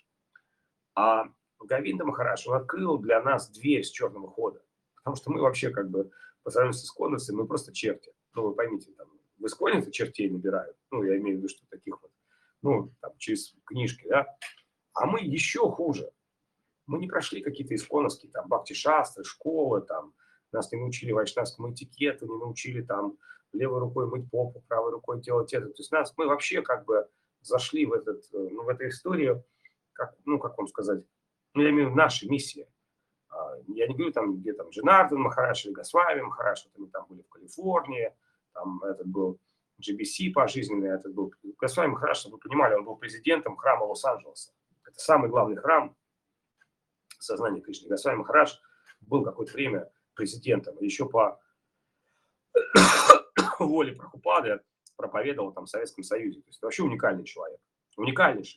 Speaker 1: А Говинда Махарадж, он открыл для нас дверь с черного хода. Потому что мы вообще как бы, по сравнению с исконновцами, мы просто черти. Ну, вы поймите, там, в исконне чертей набирают. Ну, я имею в виду, что таких вот, ну, там, через книжки, да. А мы еще хуже. Мы не прошли какие-то исконовские, там, бхакти-шастры, школы, там, нас не научили вайшнавскому этикету, не научили, там, левой рукой мыть попу, правой рукой делать это. То есть нас, мы вообще, как бы, зашли в, этот, ну, в эту историю, как, ну, как вам сказать, ну, я имею в виду нашей миссии. Я не говорю, там, где там Джанардхан Махарадж или Госвами Махарадж, вот они там были в Калифорнии, там этот был джи би си пожизненный, этот был Госвами Махарадж, чтобы вы понимали, он был президентом храма Лос-Анджелеса. Это самый главный храм сознания Кришны. Госвами Махарадж был какое-то время президентом, еще по воле Прабхупады проповедовал там в Советском Союзе. То есть это вообще уникальный человек, уникальнейший.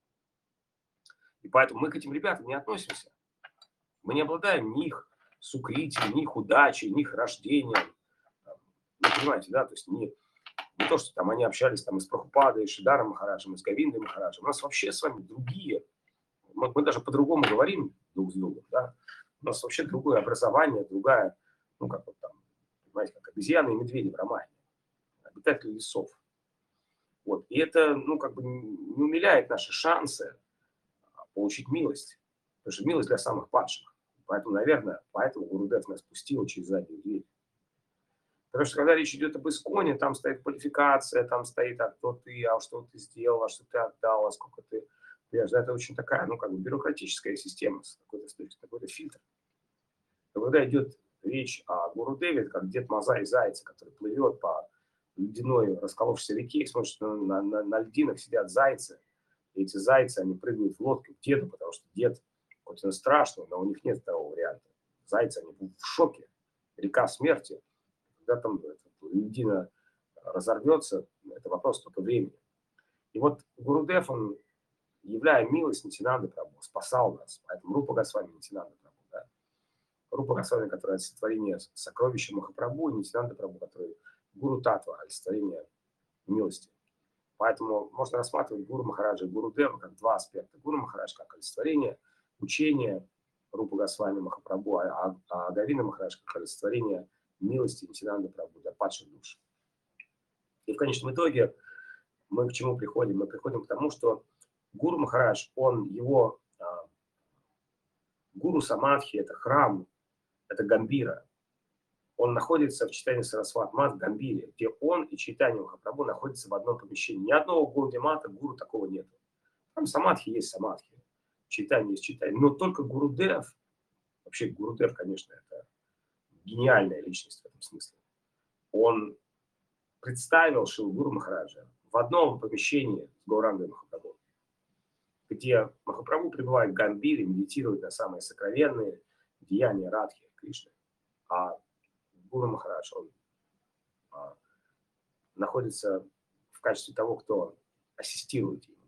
Speaker 1: И поэтому мы к этим ребятам не относимся. Мы не обладаем ни их сукритием, ни их удачей, ни их рождением. Ну, понимаете, да, то есть ни Не то, что там они общались там и с Прабхупадой, и с Шридаром Махараджем, и с Говиндой Махараджем. У нас вообще с вами другие. Мы, мы даже по-другому говорим друг с другом. Да? У нас вообще другое образование, другая, ну, как вот там, понимаете, как обезьяны и медведи в романе. Обитатели лесов. Вот. И это, ну, как бы не умиляет наши шансы получить милость. Потому что милость для самых падших. Поэтому, наверное, поэтому Гурудев нас пустил через заднюю дверь. Потому что когда речь идет об исконе, там стоит квалификация, там стоит, а кто ты, а что ты сделал, а что ты отдал, а сколько ты... Это очень такая, ну, как бы бюрократическая система, какой-то какой-то фильтр. Но когда идет речь о Гурудеве, это как Дед Мазай Зайца, который плывет по ледяной расколовшейся реке и смотрит, что на, на, на льдинах сидят зайцы. И эти зайцы, они прыгают в лодку к деду, потому что дед, хоть он страшный, но у них нет второго варианта. Зайцы, они будут в шоке. Река смерти. Когда там льдина разорвется, это вопрос только времени. И вот Гурудев, он, являя милость Нитянанды Прабху, спасал нас. Поэтому Рупа Госвами Нитянанда Прабху. Да? Рупа Госвами, которая олицетворение сокровища Махапрабху, и Нитянанда Прабху, который Гуру Татва, олицетворение милости. Поэтому можно рассматривать Гуру Махараджа и Гуру Дева как два аспекта. Гуру Махарадж как олицетворение учения Рупа Госвами Махапрабху, а, а Говинда Махарадж как олицетворение милости Нитянанды Прабху для падших душ. И в конечном итоге мы к чему приходим? Мы приходим к тому, что Гуру Махарадж, он, его а, Гуру Самадхи, это храм, это Гамбира. Он находится в Чайтанья Сарасват Мат, Гамбире, где он и Чайтанья Махапрабху находятся в одном помещении. Ни одного Гауди Мата, гуру такого нет. Там Самадхи есть Самадхи, Чайтанья есть Чайтанья. Но только Гурудев, вообще Гурудев, конечно, это гениальная личность в этом смысле. Он представил Шрила Гуру Махараджа в одном помещении с Гаурангой Махапрабху, где Махапрабху пребывает в Гамбире, медитирует на самые сокровенные деяния Радхи Кришны. А Гуру Махарадж, он а, находится в качестве того, кто ассистирует ему.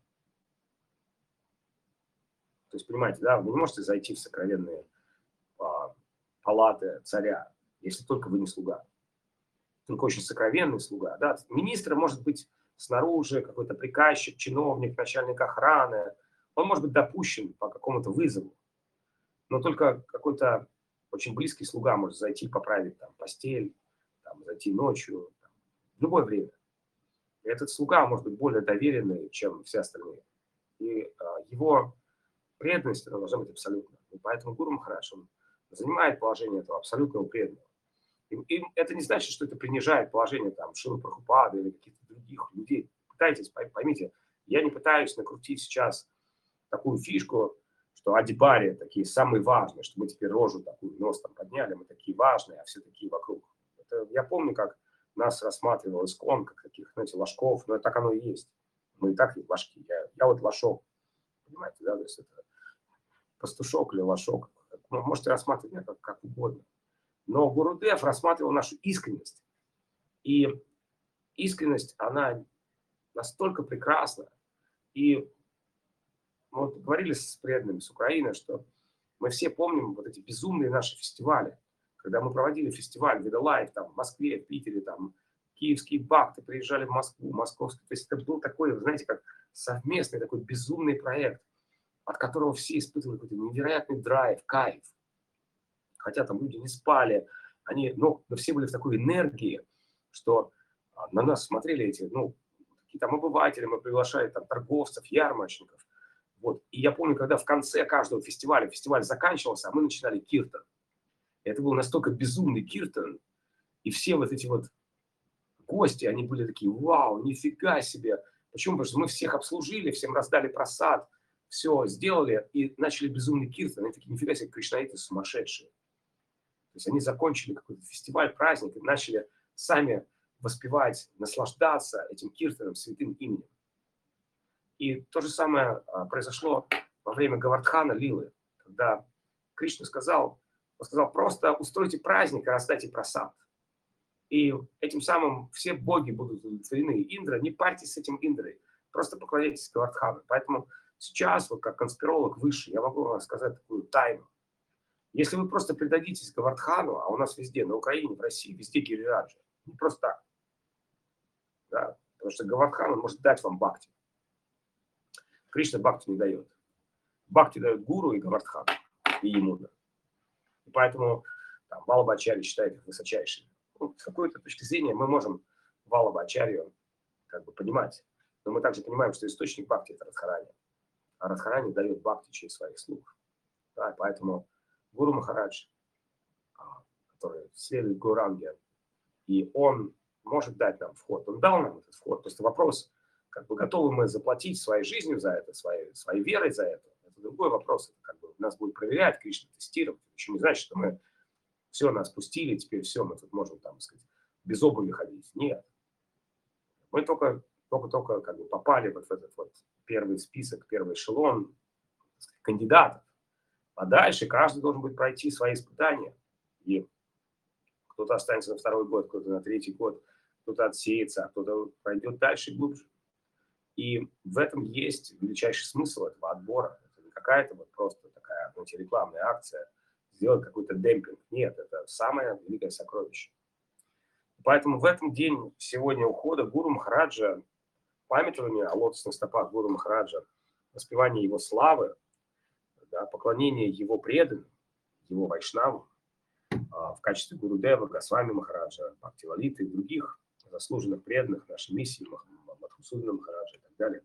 Speaker 1: То есть, понимаете, да, вы не можете зайти в сокровенные а, палаты царя, если только вы не слуга. Только очень сокровенный слуга. Да? Министр может быть снаружи, какой-то приказчик, чиновник, начальник охраны. Он может быть допущен по какому-то вызову. Но только какой-то очень близкий слуга может зайти поправить там, постель, там, зайти ночью, там, в любое время. И этот слуга может быть более доверенный, чем все остальные. И а, его преданность должна быть абсолютна. И поэтому Гуру Махарадж, он занимает положение этого абсолютного преданного. И, и это не значит, что это принижает положение там Шрилы Прабхупады или каких-то других людей. Пытайтесь, поймите, я не пытаюсь накрутить сейчас такую фишку, что Адибари такие самые важные, что мы теперь рожу такую, нос там подняли, мы такие важные, а все такие вокруг. Это, я помню, как нас рассматривал ИСКОН, как таких, знаете, ложков, но так оно и есть. Мы и так и ложки. Я, я вот лошок, понимаете, да, то есть это пастушок или лошок. Ну, можете рассматривать меня как, как угодно. Но Гурудев рассматривал нашу искренность. И искренность, она настолько прекрасна. И мы вот говорили с преданными с Украины, что мы все помним вот эти безумные наши фестивали. Когда мы проводили фестиваль Видалайф там в Москве, в Питере, там киевские бхакты приезжали в Москву, московский. То есть это был такой, знаете, как совместный такой безумный проект, от которого все испытывали какой-то невероятный драйв, кайф. Хотя там люди не спали, они, ну, но все были в такой энергии, что на нас смотрели эти, ну, какие там обыватели, мы приглашали там торговцев, ярмарочников. Вот. И я помню, когда в конце каждого фестиваля фестиваль заканчивался, а мы начинали киртан. Это был настолько безумный киртан, и все вот эти вот гости, они были такие, вау, нифига себе. Почему? Потому что мы всех обслужили, всем раздали просад, все сделали и начали безумный киртан. Они такие, нифига себе, кришнаиты сумасшедшие. То есть они закончили какой-то фестиваль, праздник и начали сами воспевать, наслаждаться этим киртаном, святым именем. И то же самое а, произошло во время Гавардхана Лилы, когда Кришна сказал, он сказал, просто устройте праздник и раздайте просад. И этим самым все боги будут удовлетворены. Индра, не парьтесь с этим Индрой, просто поклоняйтесь Гавардхану. Поэтому сейчас, вот как конспиролог высший, я могу вам сказать такую тайну. Если вы просто предадитесь Гавардхану, а у нас везде, на Украине, в России, везде Гирираджа, не просто так. Да? Потому что Гавардхан, он может дать вам бхакти. Кришна бхакти не дает. Бхакти дает гуру и Гавардхан, и Ямуна. И поэтому там, Валабхачарья считает их высочайшими. Ну, с какой-то точки зрения мы можем Валабхачарью как бы понимать. Но мы также понимаем, что источник бхакти – это Радхарани. А Радхарани дает бхакти через своих слуг. Да, поэтому Гуру Махарадж, который следует Гауранге, и он может дать нам вход. Он дал нам этот вход. Просто вопрос, как бы готовы мы заплатить своей жизнью за это, своей, своей верой за это. Это другой вопрос. Это как бы нас будет проверять, Кришна тестировать. Еще не значит, что мы все нас пустили, теперь все, мы тут можем, там, сказать, без обуви ходить. Нет. Мы только, только, только как бы попали вот в этот вот первый список, первый эшелон сказать, кандидатов. А дальше каждый должен будет пройти свои испытания. И кто-то останется на второй год, кто-то на третий год, кто-то отсеется, а кто-то пройдет дальше глубже. И в этом есть величайший смысл этого отбора. Это не какая-то вот просто такая, знаете, рекламная акция, сделать какой-то демпинг. Нет, это самое великое сокровище. Поэтому в этом день сегодня ухода Гуру Махараджа, памятование о лотосных стопах Гуру Махараджа, воспевание его славы, да, поклонение его преданным, его вайшнавам, в качестве Гурудева, Госвами Махараджа, Бхактивалиты и других заслуженных преданных нашей миссии, Мадхусудана Махараджа и так далее.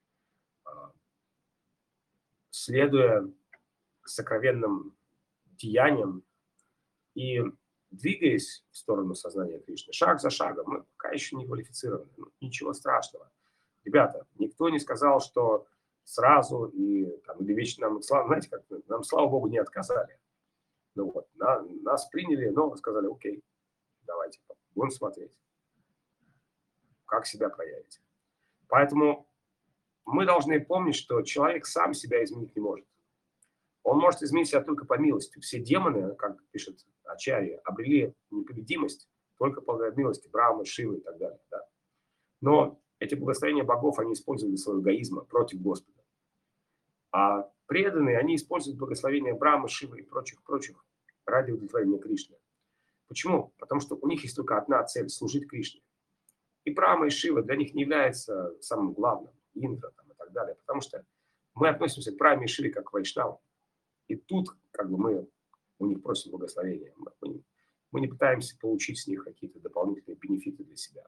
Speaker 1: Следуя сокровенным деяниям и двигаясь в сторону сознания Кришны, шаг за шагом, мы пока еще не квалифицированы, ну, ничего страшного. Ребята, никто не сказал, что сразу и там, или вечно нам, знаете, как нам, слава Богу, не отказали. Ну вот, на, нас приняли, но сказали, окей, давайте будем смотреть, как себя проявить. Поэтому мы должны помнить, что человек сам себя изменить не может. Он может изменить себя только по милости. Все демоны, как пишет Ачарья, обрели непобедимость только по милости Брамы, Шивы и так далее. Да? Но эти благословения богов они использовали для своего эгоизма против Господа. А преданные, они используют благословения Брамы, Шивы и прочих-прочих ради удовлетворения Кришны. Почему? Потому что у них есть только одна цель – служить Кришне. И Брахма, и Шива для них не является самым главным, Индра там, и так далее. Потому что мы относимся к Брахме и Шиве как к вайшнавам. И тут как бы мы у них просим благословения. Мы не, мы не пытаемся получить с них какие-то дополнительные бенефиты для себя.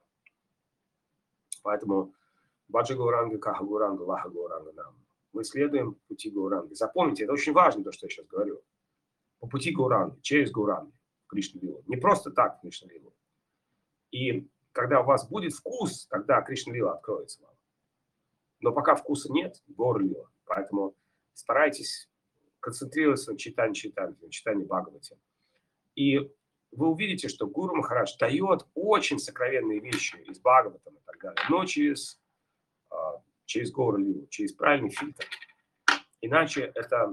Speaker 1: Поэтому Баджа Гауранга, Каха Гауранга, Лаха Гауранга нам. Мы следуем пути Гауранги. Запомните, это очень важно, то, что я сейчас говорю. По пути Гауранги, через Гауранги, Кришна-лилу. Не просто так Кришна-лилу. И когда у вас будет вкус, тогда Кришна-лила откроется вам. Но пока вкуса нет, Гаур-лила. Поэтому старайтесь концентрироваться на читании, читании, на читании Бхагавати. И вы увидите, что Гуру Махарадж дает очень сокровенные вещи из Бхагаватам и так далее, но через, через Гаур-лилу, через правильный фильтр. Иначе это...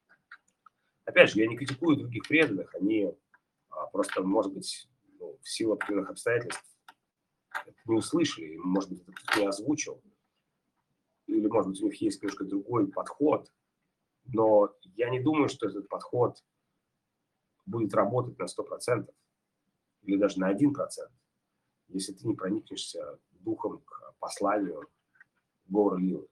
Speaker 1: Опять же, я не критикую других преданных, они а, просто, может быть, ну, в силу определенных обстоятельств не услышали, может быть, это не озвучил, или, может быть, у них есть немножко другой подход, но я не думаю, что этот подход будет работать на сто процентов или даже на один процент, если ты не проникнешься духом к посланию Гаур-лилы.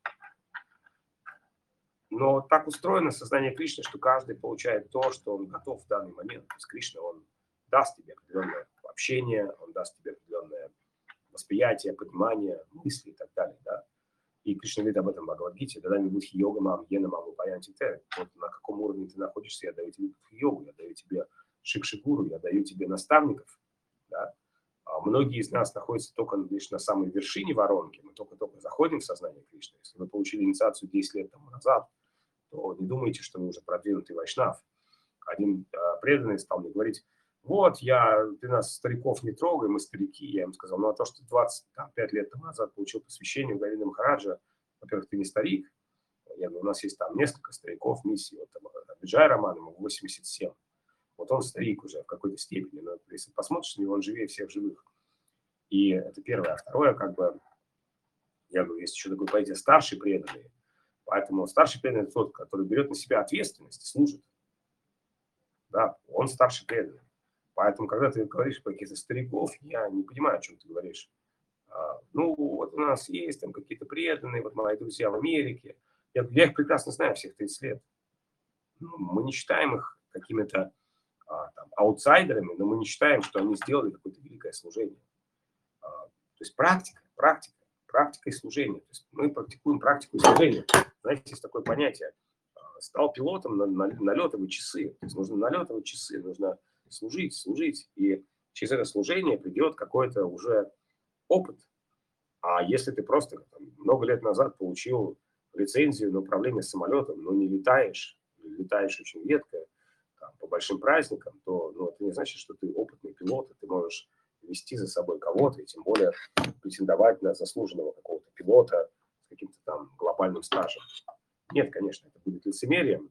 Speaker 1: Но так устроено сознание Кришны, что каждый получает то, что он готов в данный момент. То есть Кришна, он даст тебе определенное общение, он даст тебе определенное восприятие, понимание, мысли и так далее. Да? И Кришна говорит об этом в Бхагавад-гите. «Дадами-будхи йога мам, йена маму паянти те». Вот на каком уровне ты находишься, я даю тебе йогу, я даю тебе шикши-гуру, я даю тебе наставников. Да? А многие из нас находятся только лишь на самой вершине воронки. Мы только-только заходим в сознание Кришны. Если вы получили инициацию десять лет тому назад, то не думайте, что вы уже продвинутый вайшнав. Один э, преданный стал мне говорить, вот, я, ты нас, стариков, не трогай, мы старики. Я ему сказал, ну а то, что ты двадцать пять лет тому назад получил посвящение у Говинда Махараджа, во-первых, ты не старик. Я говорю, у нас есть там несколько стариков миссии. Вот там Биджай Роман, ему восемьдесят семь. Вот он старик уже в какой-то степени. Но если посмотришь на него, он живее всех живых. И это первое. А второе, как бы, я говорю, есть еще такой понятие старший преданный. Поэтому старший преданный тот, который берет на себя ответственность и служит. Да, он старший преданный. Поэтому, когда ты говоришь про каких-то стариков, я не понимаю, о чем ты говоришь. Ну, вот у нас есть там какие-то преданные, вот мои друзья в Америке. Я, я их прекрасно знаю, всех тридцать лет. Ну, мы не считаем их какими-то а, там, аутсайдерами, но мы не считаем, что они сделали какое-то великое служение. А, то есть практика, практика, практика и служение. То есть мы практикуем практику и служение. Знаете, есть такое понятие. А, стал пилотом на, на, на летовые часы. То есть нужно на летовые часы, нужно служить, служить. И через это служение придет какой-то уже опыт. А если ты просто там, много лет назад получил лицензию на управление самолетом, но не летаешь, или летаешь очень редко, там, по большим праздникам, то ну, это не значит, что ты опытный пилот, и ты можешь вести за собой кого-то, и тем более претендовать на заслуженного какого-то пилота с каким-то там глобальным стажем. Нет, конечно, это будет лицемерием,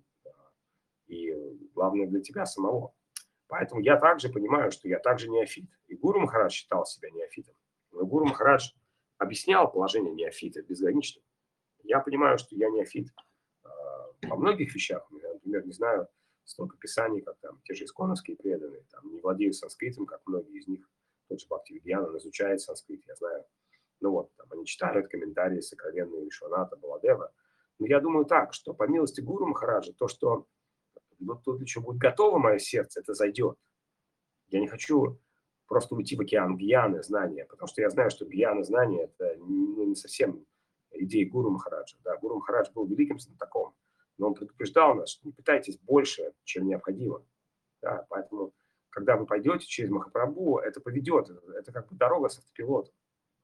Speaker 1: и главное для тебя самого. Поэтому я также понимаю, что я также неофит. И Гуру Махарадж считал себя неофитом. Но Гуру Махарадж объяснял положение неофита безгранично. Я понимаю, что я неофит э, во многих вещах. Я, например, не знаю столько писаний, как там те же исконовские преданные, там, не владею санскритом, как многие из них. Тот же Бхактивидьяна, он изучает санскрит, я знаю. Ну вот, там, они читают комментарии сокровенные Вишваната, Баладева. Но я думаю так, что по милости Гуру Махараджа, то, что вот тут еще будет готово мое сердце, это зайдет. Я не хочу просто уйти в океан гьяны, знания, потому что я знаю, что гьяна знания – это ну, не совсем идеи Гуру Махараджа. Да, Гуру Махарадж был великим знатоком, но он предупреждал нас, что не питайтесь больше, чем необходимо. Да, поэтому, когда вы пойдете через Махапрабху, это поведет, это как бы дорога с автопилотом.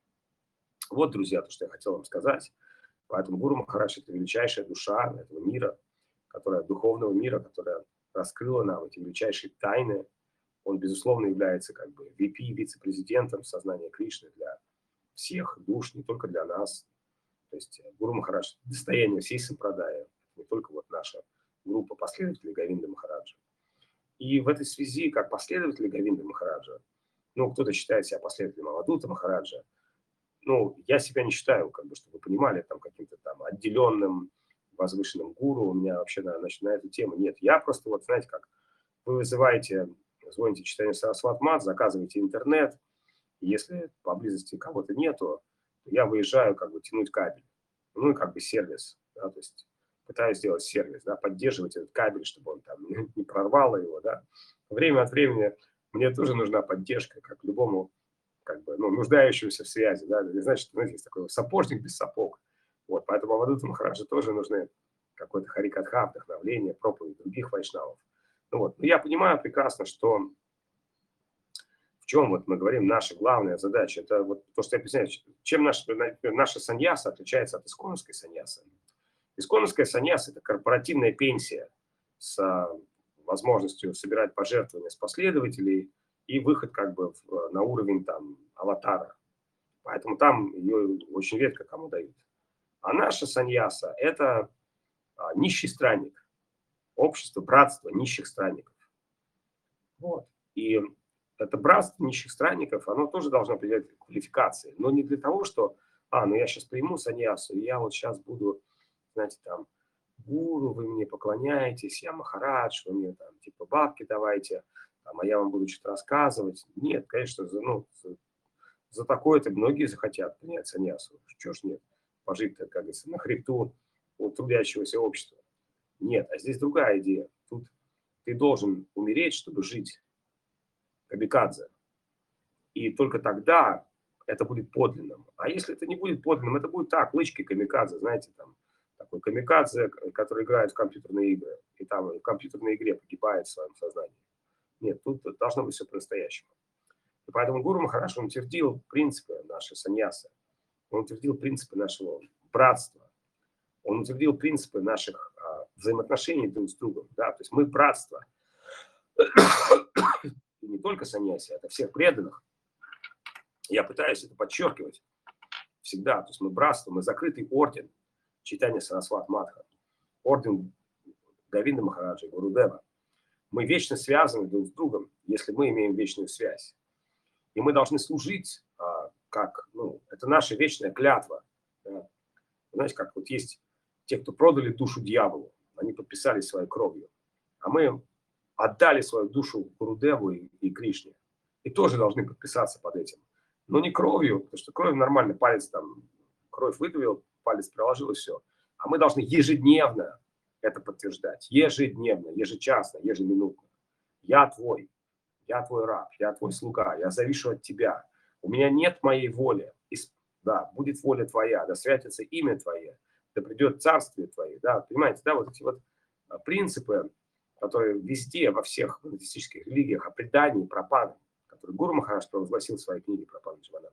Speaker 1: Вот, друзья, то, что я хотел вам сказать. Поэтому Гуру Махарадж – это величайшая душа этого мира, которая духовного мира, которая раскрыла нам эти величайшие тайны. Он, безусловно, является как бы ви пи, вице-президентом сознания Кришны для всех душ, не только для нас. То есть Гуру Махарадж – достояние всей сампрадаи, не только вот наша группа последователей Говинды Махараджа. И в этой связи, как последователи Говинды Махараджа, ну, кто-то считает себя последователем Авадута Махараджа, ну, я себя не считаю, как бы, чтобы вы понимали, там, каким-то там отделенным, возвышенным гуру. У меня вообще на, значит, на эту тему нет. Я просто, вот, знаете, как вы вызываете, звоните читание Сарасват Мат, заказываете интернет, и если поблизости кого-то нету, то я выезжаю, как бы, тянуть кабель. Ну, и как бы сервис, да, то есть пытаюсь сделать сервис, да, поддерживать этот кабель, чтобы он там не прорвало его, да. Время от времени мне тоже нужна поддержка, как любому как бы, ну, нуждающегося в связи, да, значит, знаете, есть такой сапожник без сапог. Вот, поэтому Авадуту Махараджи тоже нужны какой-то харикатха, вдохновление, проповедь других вайшнавов. Ну вот, но я понимаю прекрасно, что в чем вот мы говорим, наша главная задача, это вот то, что я объясняю, чем наша, наша саньяса отличается от исконовской саньясы. Исконовская саньяса – это корпоративная пенсия с возможностью собирать пожертвования с последователей, и выход как бы в, на уровень там аватара. Поэтому там ее очень редко кому дают. А наша саньяса – это а, нищий странник. Общество, братство нищих странников. Вот. И это братство нищих странников, оно тоже должно определять квалификации. Но не для того, что, а, ну я сейчас приму саньясу, и я вот сейчас буду, знаете, там, гуру, вы мне поклоняетесь, я Махарадж, вы мне там типа бабки давайте, там, а я вам буду что-то рассказывать. Нет, конечно, за, ну, за, за такое-то многие захотят принять саньясу. Чего ж нет? Пожить-то, как говорится, на хребту у трудящегося общества. Нет, а здесь другая идея. Тут ты должен умереть, чтобы жить. Камикадзе. И только тогда это будет подлинным. А если это не будет подлинным, это будет так, лычки камикадзе, знаете, там, такой камикадзе, который играет в компьютерные игры, и там в компьютерной игре погибает в своем сознании. Нет, тут должно быть все по-настоящему. И поэтому Гуру Махарадж, он утвердил принципы нашей саньясы, он утвердил принципы нашего братства, он утвердил принципы наших а, взаимоотношений друг с другом. Да? То есть мы братство. И не только саньяси, это всех преданных. Я пытаюсь это подчеркивать всегда. То есть мы братство, мы закрытый орден Чайтанья Сарасват Мадха, орден Говинды Махараджа и Гурудева. Мы вечно связаны друг с другом, если мы имеем вечную связь. И мы должны служить, а, как, ну, это наша вечная клятва. Да? Знаете, как вот есть те, кто продали душу дьяволу, они подписали своей кровью, а мы отдали свою душу Гурудеву и, и Кришне. И тоже должны подписаться под этим. Но не кровью, потому что кровь нормально, палец там, кровь выдавил, палец приложил и все. А мы должны ежедневно это подтверждать. Ежедневно, ежечасно, ежеминутно. Я твой, я твой раб, я твой слуга, я завишу от тебя. У меня нет моей воли. Да, будет воля твоя, да святится имя твое, да придет царствие твое. Да, понимаете, да, вот эти вот принципы, которые везде, во всех монотеистических религиях, о предании, пропаганде, который Гуру Махарадж провозгласил в своей книге «Пропаганда Дживананда».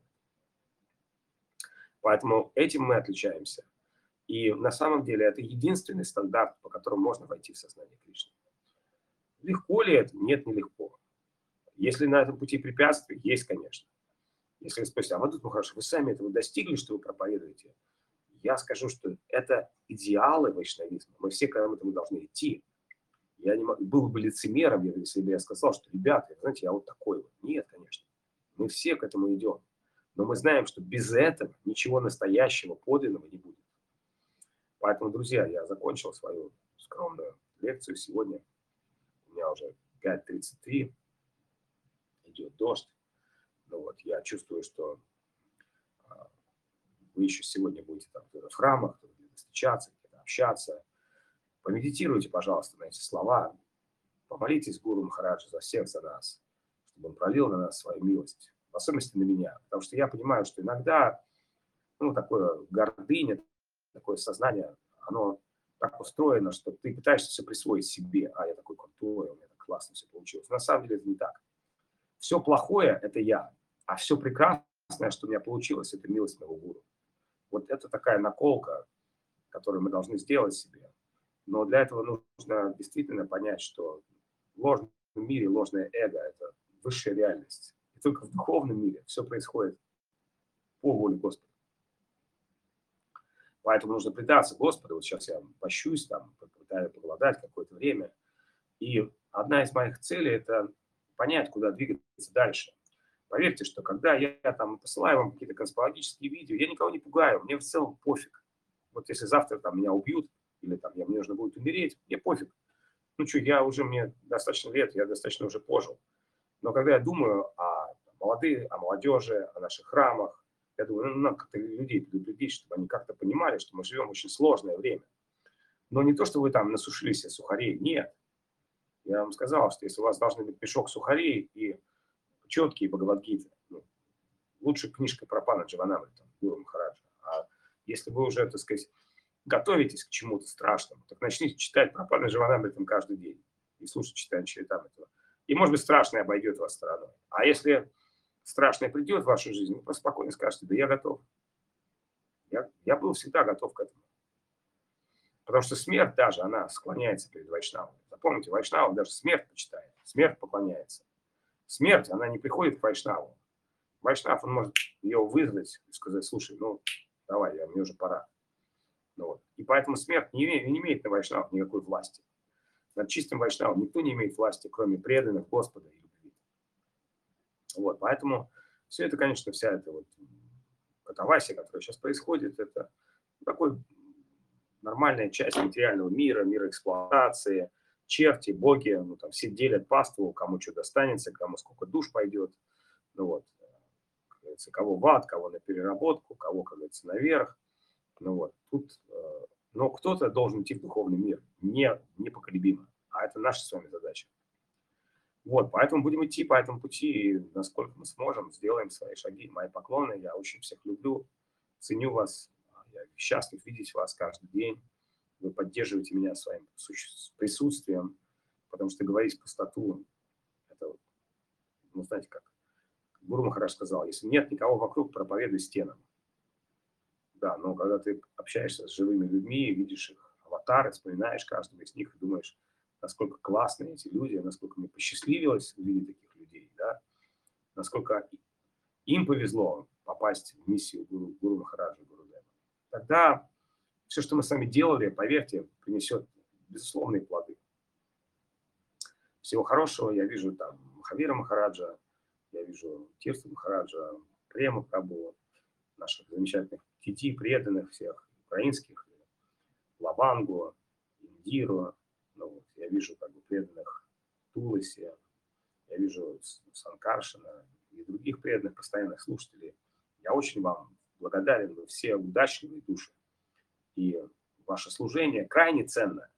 Speaker 1: Поэтому этим мы отличаемся. И на самом деле это единственный стандарт, по которому можно войти в сознание Кришны. Легко ли это? Нет, нелегко. Если на этом пути препятствия, есть, конечно. Если вы спросите, а вот тут, ну хорошо, вы сами этого достигли, что вы проповедуете? Я скажу, что это идеалы вайшнавизма. Мы все к этому должны идти. Я не могу, был бы лицемером, если бы я сказал, что, ребята, знаете, я вот такой вот. Нет, конечно. Мы все к этому идем. Но мы знаем, что без этого ничего настоящего, подлинного не будет. Поэтому, друзья, я закончил свою скромную лекцию сегодня. У меня уже пять тридцать три. Идет дождь. Ну вот, я чувствую, что а, вы еще сегодня будете там в храмах, где-то встречаться, где-то общаться. Помедитируйте, пожалуйста, на эти слова. Помолитесь Гуру Махараджа за всех, за нас, чтобы он пролил на нас свою милость. В особенности на меня. Потому что я понимаю, что иногда ну, такое гордыня, такое сознание, оно так устроено, что ты пытаешься все присвоить себе. А, я такой крутой, у меня так классно все получилось. На самом деле это не так. Все плохое – это я. А все прекрасное, что у меня получилось, это милость моего гуру. Вот это такая наколка, которую мы должны сделать себе. Но для этого нужно действительно понять, что в ложном мире ложное эго – это высшая реальность. И только в духовном мире все происходит по воле Господа. Поэтому нужно предаться Господу. Вот сейчас я пощусь, там, попытаюсь поголодать какое-то время. И одна из моих целей – это понять, куда двигаться дальше. Поверьте, что когда я там посылаю вам какие-то конспирологические видео, я никого не пугаю, мне в целом пофиг. Вот если завтра там меня убьют, или там мне нужно будет умереть, мне пофиг. Ну что, я уже, мне достаточно лет, я достаточно уже пожил. Но когда я думаю о молодых, о молодежи, о наших храмах, я думаю, ну, надо как-то людей предупредить, чтобы они как-то понимали, что мы живем в очень сложное время. Но не то, что вы там насушили себе сухарей, нет. Я вам сказал, что если у вас должны быть мешок сухарей и четкие Бхагавад-гиты, ну, лучше книжка про пана Дживанамрита, Гуру Махараджа. А если вы уже, так сказать, готовитесь к чему-то страшному, так начните читать про пана Дживанамрита каждый день и слушать читание Чаритамриту. И, может быть, страшное обойдет вас стороной. А если страшное придет в вашу жизнь, вы просто спокойно скажете, да я готов. Я, я был всегда готов к этому. Потому что смерть даже, она склоняется перед Вайшнавом. Запомните, Вайшнава даже смерть почитает, смерть поклоняется. Смерть, она не приходит к Вайшнаву. Вайшнав, он может ее вызвать и сказать, слушай, ну, давай, я, мне уже пора. Ну, вот. И поэтому смерть не имеет, не имеет на Вайшнавах никакой власти. Над чистым Вайшнавом никто не имеет власти, кроме преданных Господа и любви. Вот, поэтому все это, конечно, вся эта вот катавасия, которая сейчас происходит, это такой нормальная часть материального мира, мира эксплуатации, черти, боги, ну, там все делят паству, кому что достанется, кому сколько душ пойдет, ну вот, как говорится, кого в ад, кого на переработку, кого, как говорится, наверх, ну вот, тут, но кто-то должен идти в духовный мир, не, непоколебимо, а это наша с вами задача. Вот, поэтому будем идти по этому пути, и насколько мы сможем, сделаем свои шаги. Мои поклоны, я очень всех люблю, ценю вас, я счастлив видеть вас каждый день. Вы поддерживаете меня своим присутствием, потому что говорить пустоту, это, ну, знаете как, Гуру Махарадж сказал, если нет никого вокруг, проповедуй стенам. Да, но когда ты общаешься с живыми людьми, видишь их аватары, вспоминаешь каждого из них и думаешь, насколько классные эти люди, насколько мне посчастливилось увидеть таких людей, да, насколько им повезло попасть в миссию Гуру, Гуру Махараджа, Гурудева. Тогда все, что мы с вами делали, поверьте, принесет безусловные плоды. Всего хорошего. Я вижу там Махавира Махараджа, я вижу Тирту Махараджа, Прему Прабху, наших замечательных тити, преданных всех, украинских, Лавангу, Индиру. Ну, вот, я вижу как бы преданных Туласи, я вижу Санкаршина, и других преданных, постоянных слушателей. Я очень вам благодарен, вы все удачливые души. И ваше служение крайне ценно.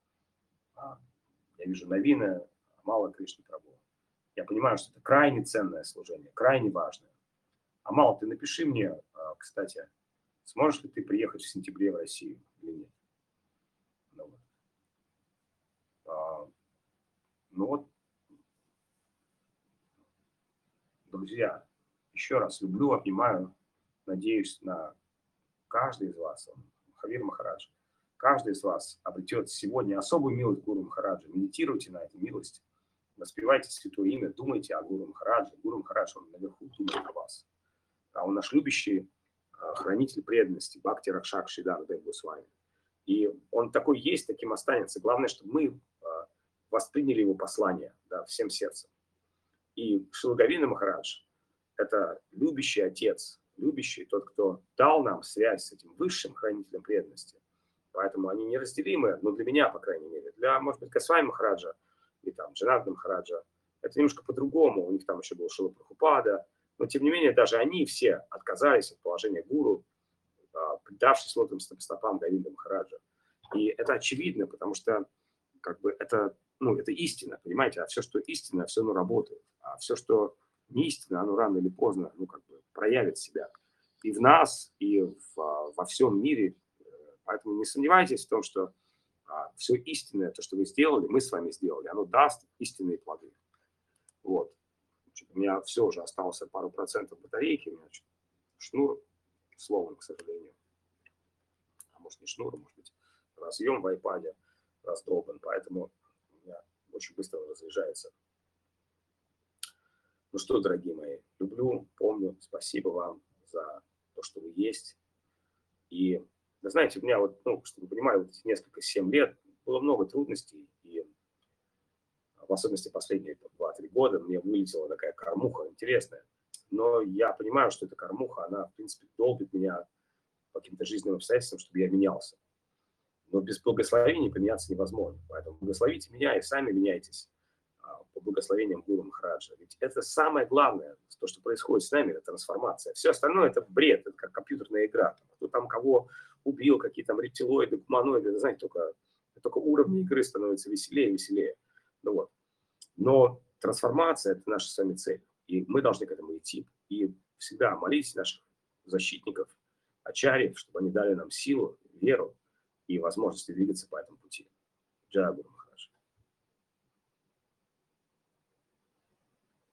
Speaker 1: Я вижу Навина, Амала Кришна Прабху. Я понимаю, что это крайне ценное служение, крайне важное. Амал, ты напиши мне, кстати, сможешь ли ты приехать в сентябре в Россию или нет? Ну вот. А, ну вот, друзья, еще раз люблю, обнимаю, надеюсь на каждый из вас, Махавир Махарадж, каждый из вас обретет сегодня особую милость Гуру Махараджа. Медитируйте на эту милость, воспевайте святое имя, думайте о Гуру Махарадже. Гуру Махарадж, он наверху думает о вас. А он наш любящий хранитель преданности, Бхакти Ракшак Шридар Дев Госвами. И он такой есть, таким останется. Главное, чтобы мы восприняли его послание, да, всем сердцем. И Шрила Говинда Махарадж – это любящий отец, любящий тот, кто дал нам связь с этим высшим хранителем преданности. Поэтому они неразделимы, но для меня, по крайней мере. Для, может быть, Госвами Махараджа и там Джанарда Махараджа это немножко по-другому. У них там еще был Шрила Прабхупада. Но, тем не менее, даже они все отказались от положения гуру, предавшись лотосным стопам Говинда Махараджа. И это очевидно, потому что как бы это, ну, это истина, понимаете? А все, что истина, все оно работает. А все, что не истина, оно рано или поздно, ну, как бы проявит себя и в нас, и в, во всем мире. Поэтому не сомневайтесь в том, что а, все истинное, то, что вы сделали, мы с вами сделали, оно даст истинные плоды. Вот. У меня все уже осталось пару процентов батарейки, у меня шнур сломан, к сожалению. А может не шнур, может быть разъем в айпаде раздолбан, поэтому у меня очень быстро разряжается. Ну что, дорогие мои, люблю, помню, спасибо вам за то, что вы есть. И, вы знаете, у меня вот, ну, чтобы вы понимали, вот эти несколько, семь лет было много трудностей, и в особенности последние два-три года мне вылетела такая кормуха интересная. Но я понимаю, что эта кормуха, она, в принципе, долбит меня по каким-то жизненным обстоятельствам, чтобы я менялся. Но без благословения поменяться невозможно. Поэтому благословите меня и сами меняйтесь по благословениям Гуру Махараджа. Ведь это самое главное, то, что происходит с нами, это трансформация. Все остальное это бред, это как компьютерная игра. Кто там кого убил, какие там рептилоиды, гуманоиды, знаете, только, только уровни игры становятся веселее и веселее. Ну, вот. Но трансформация – это наша с вами цель. И мы должны к этому идти. И всегда молитесь наших защитников, ачарьев, чтобы они дали нам силу, веру и возможности двигаться по этому пути. Джай Гуру.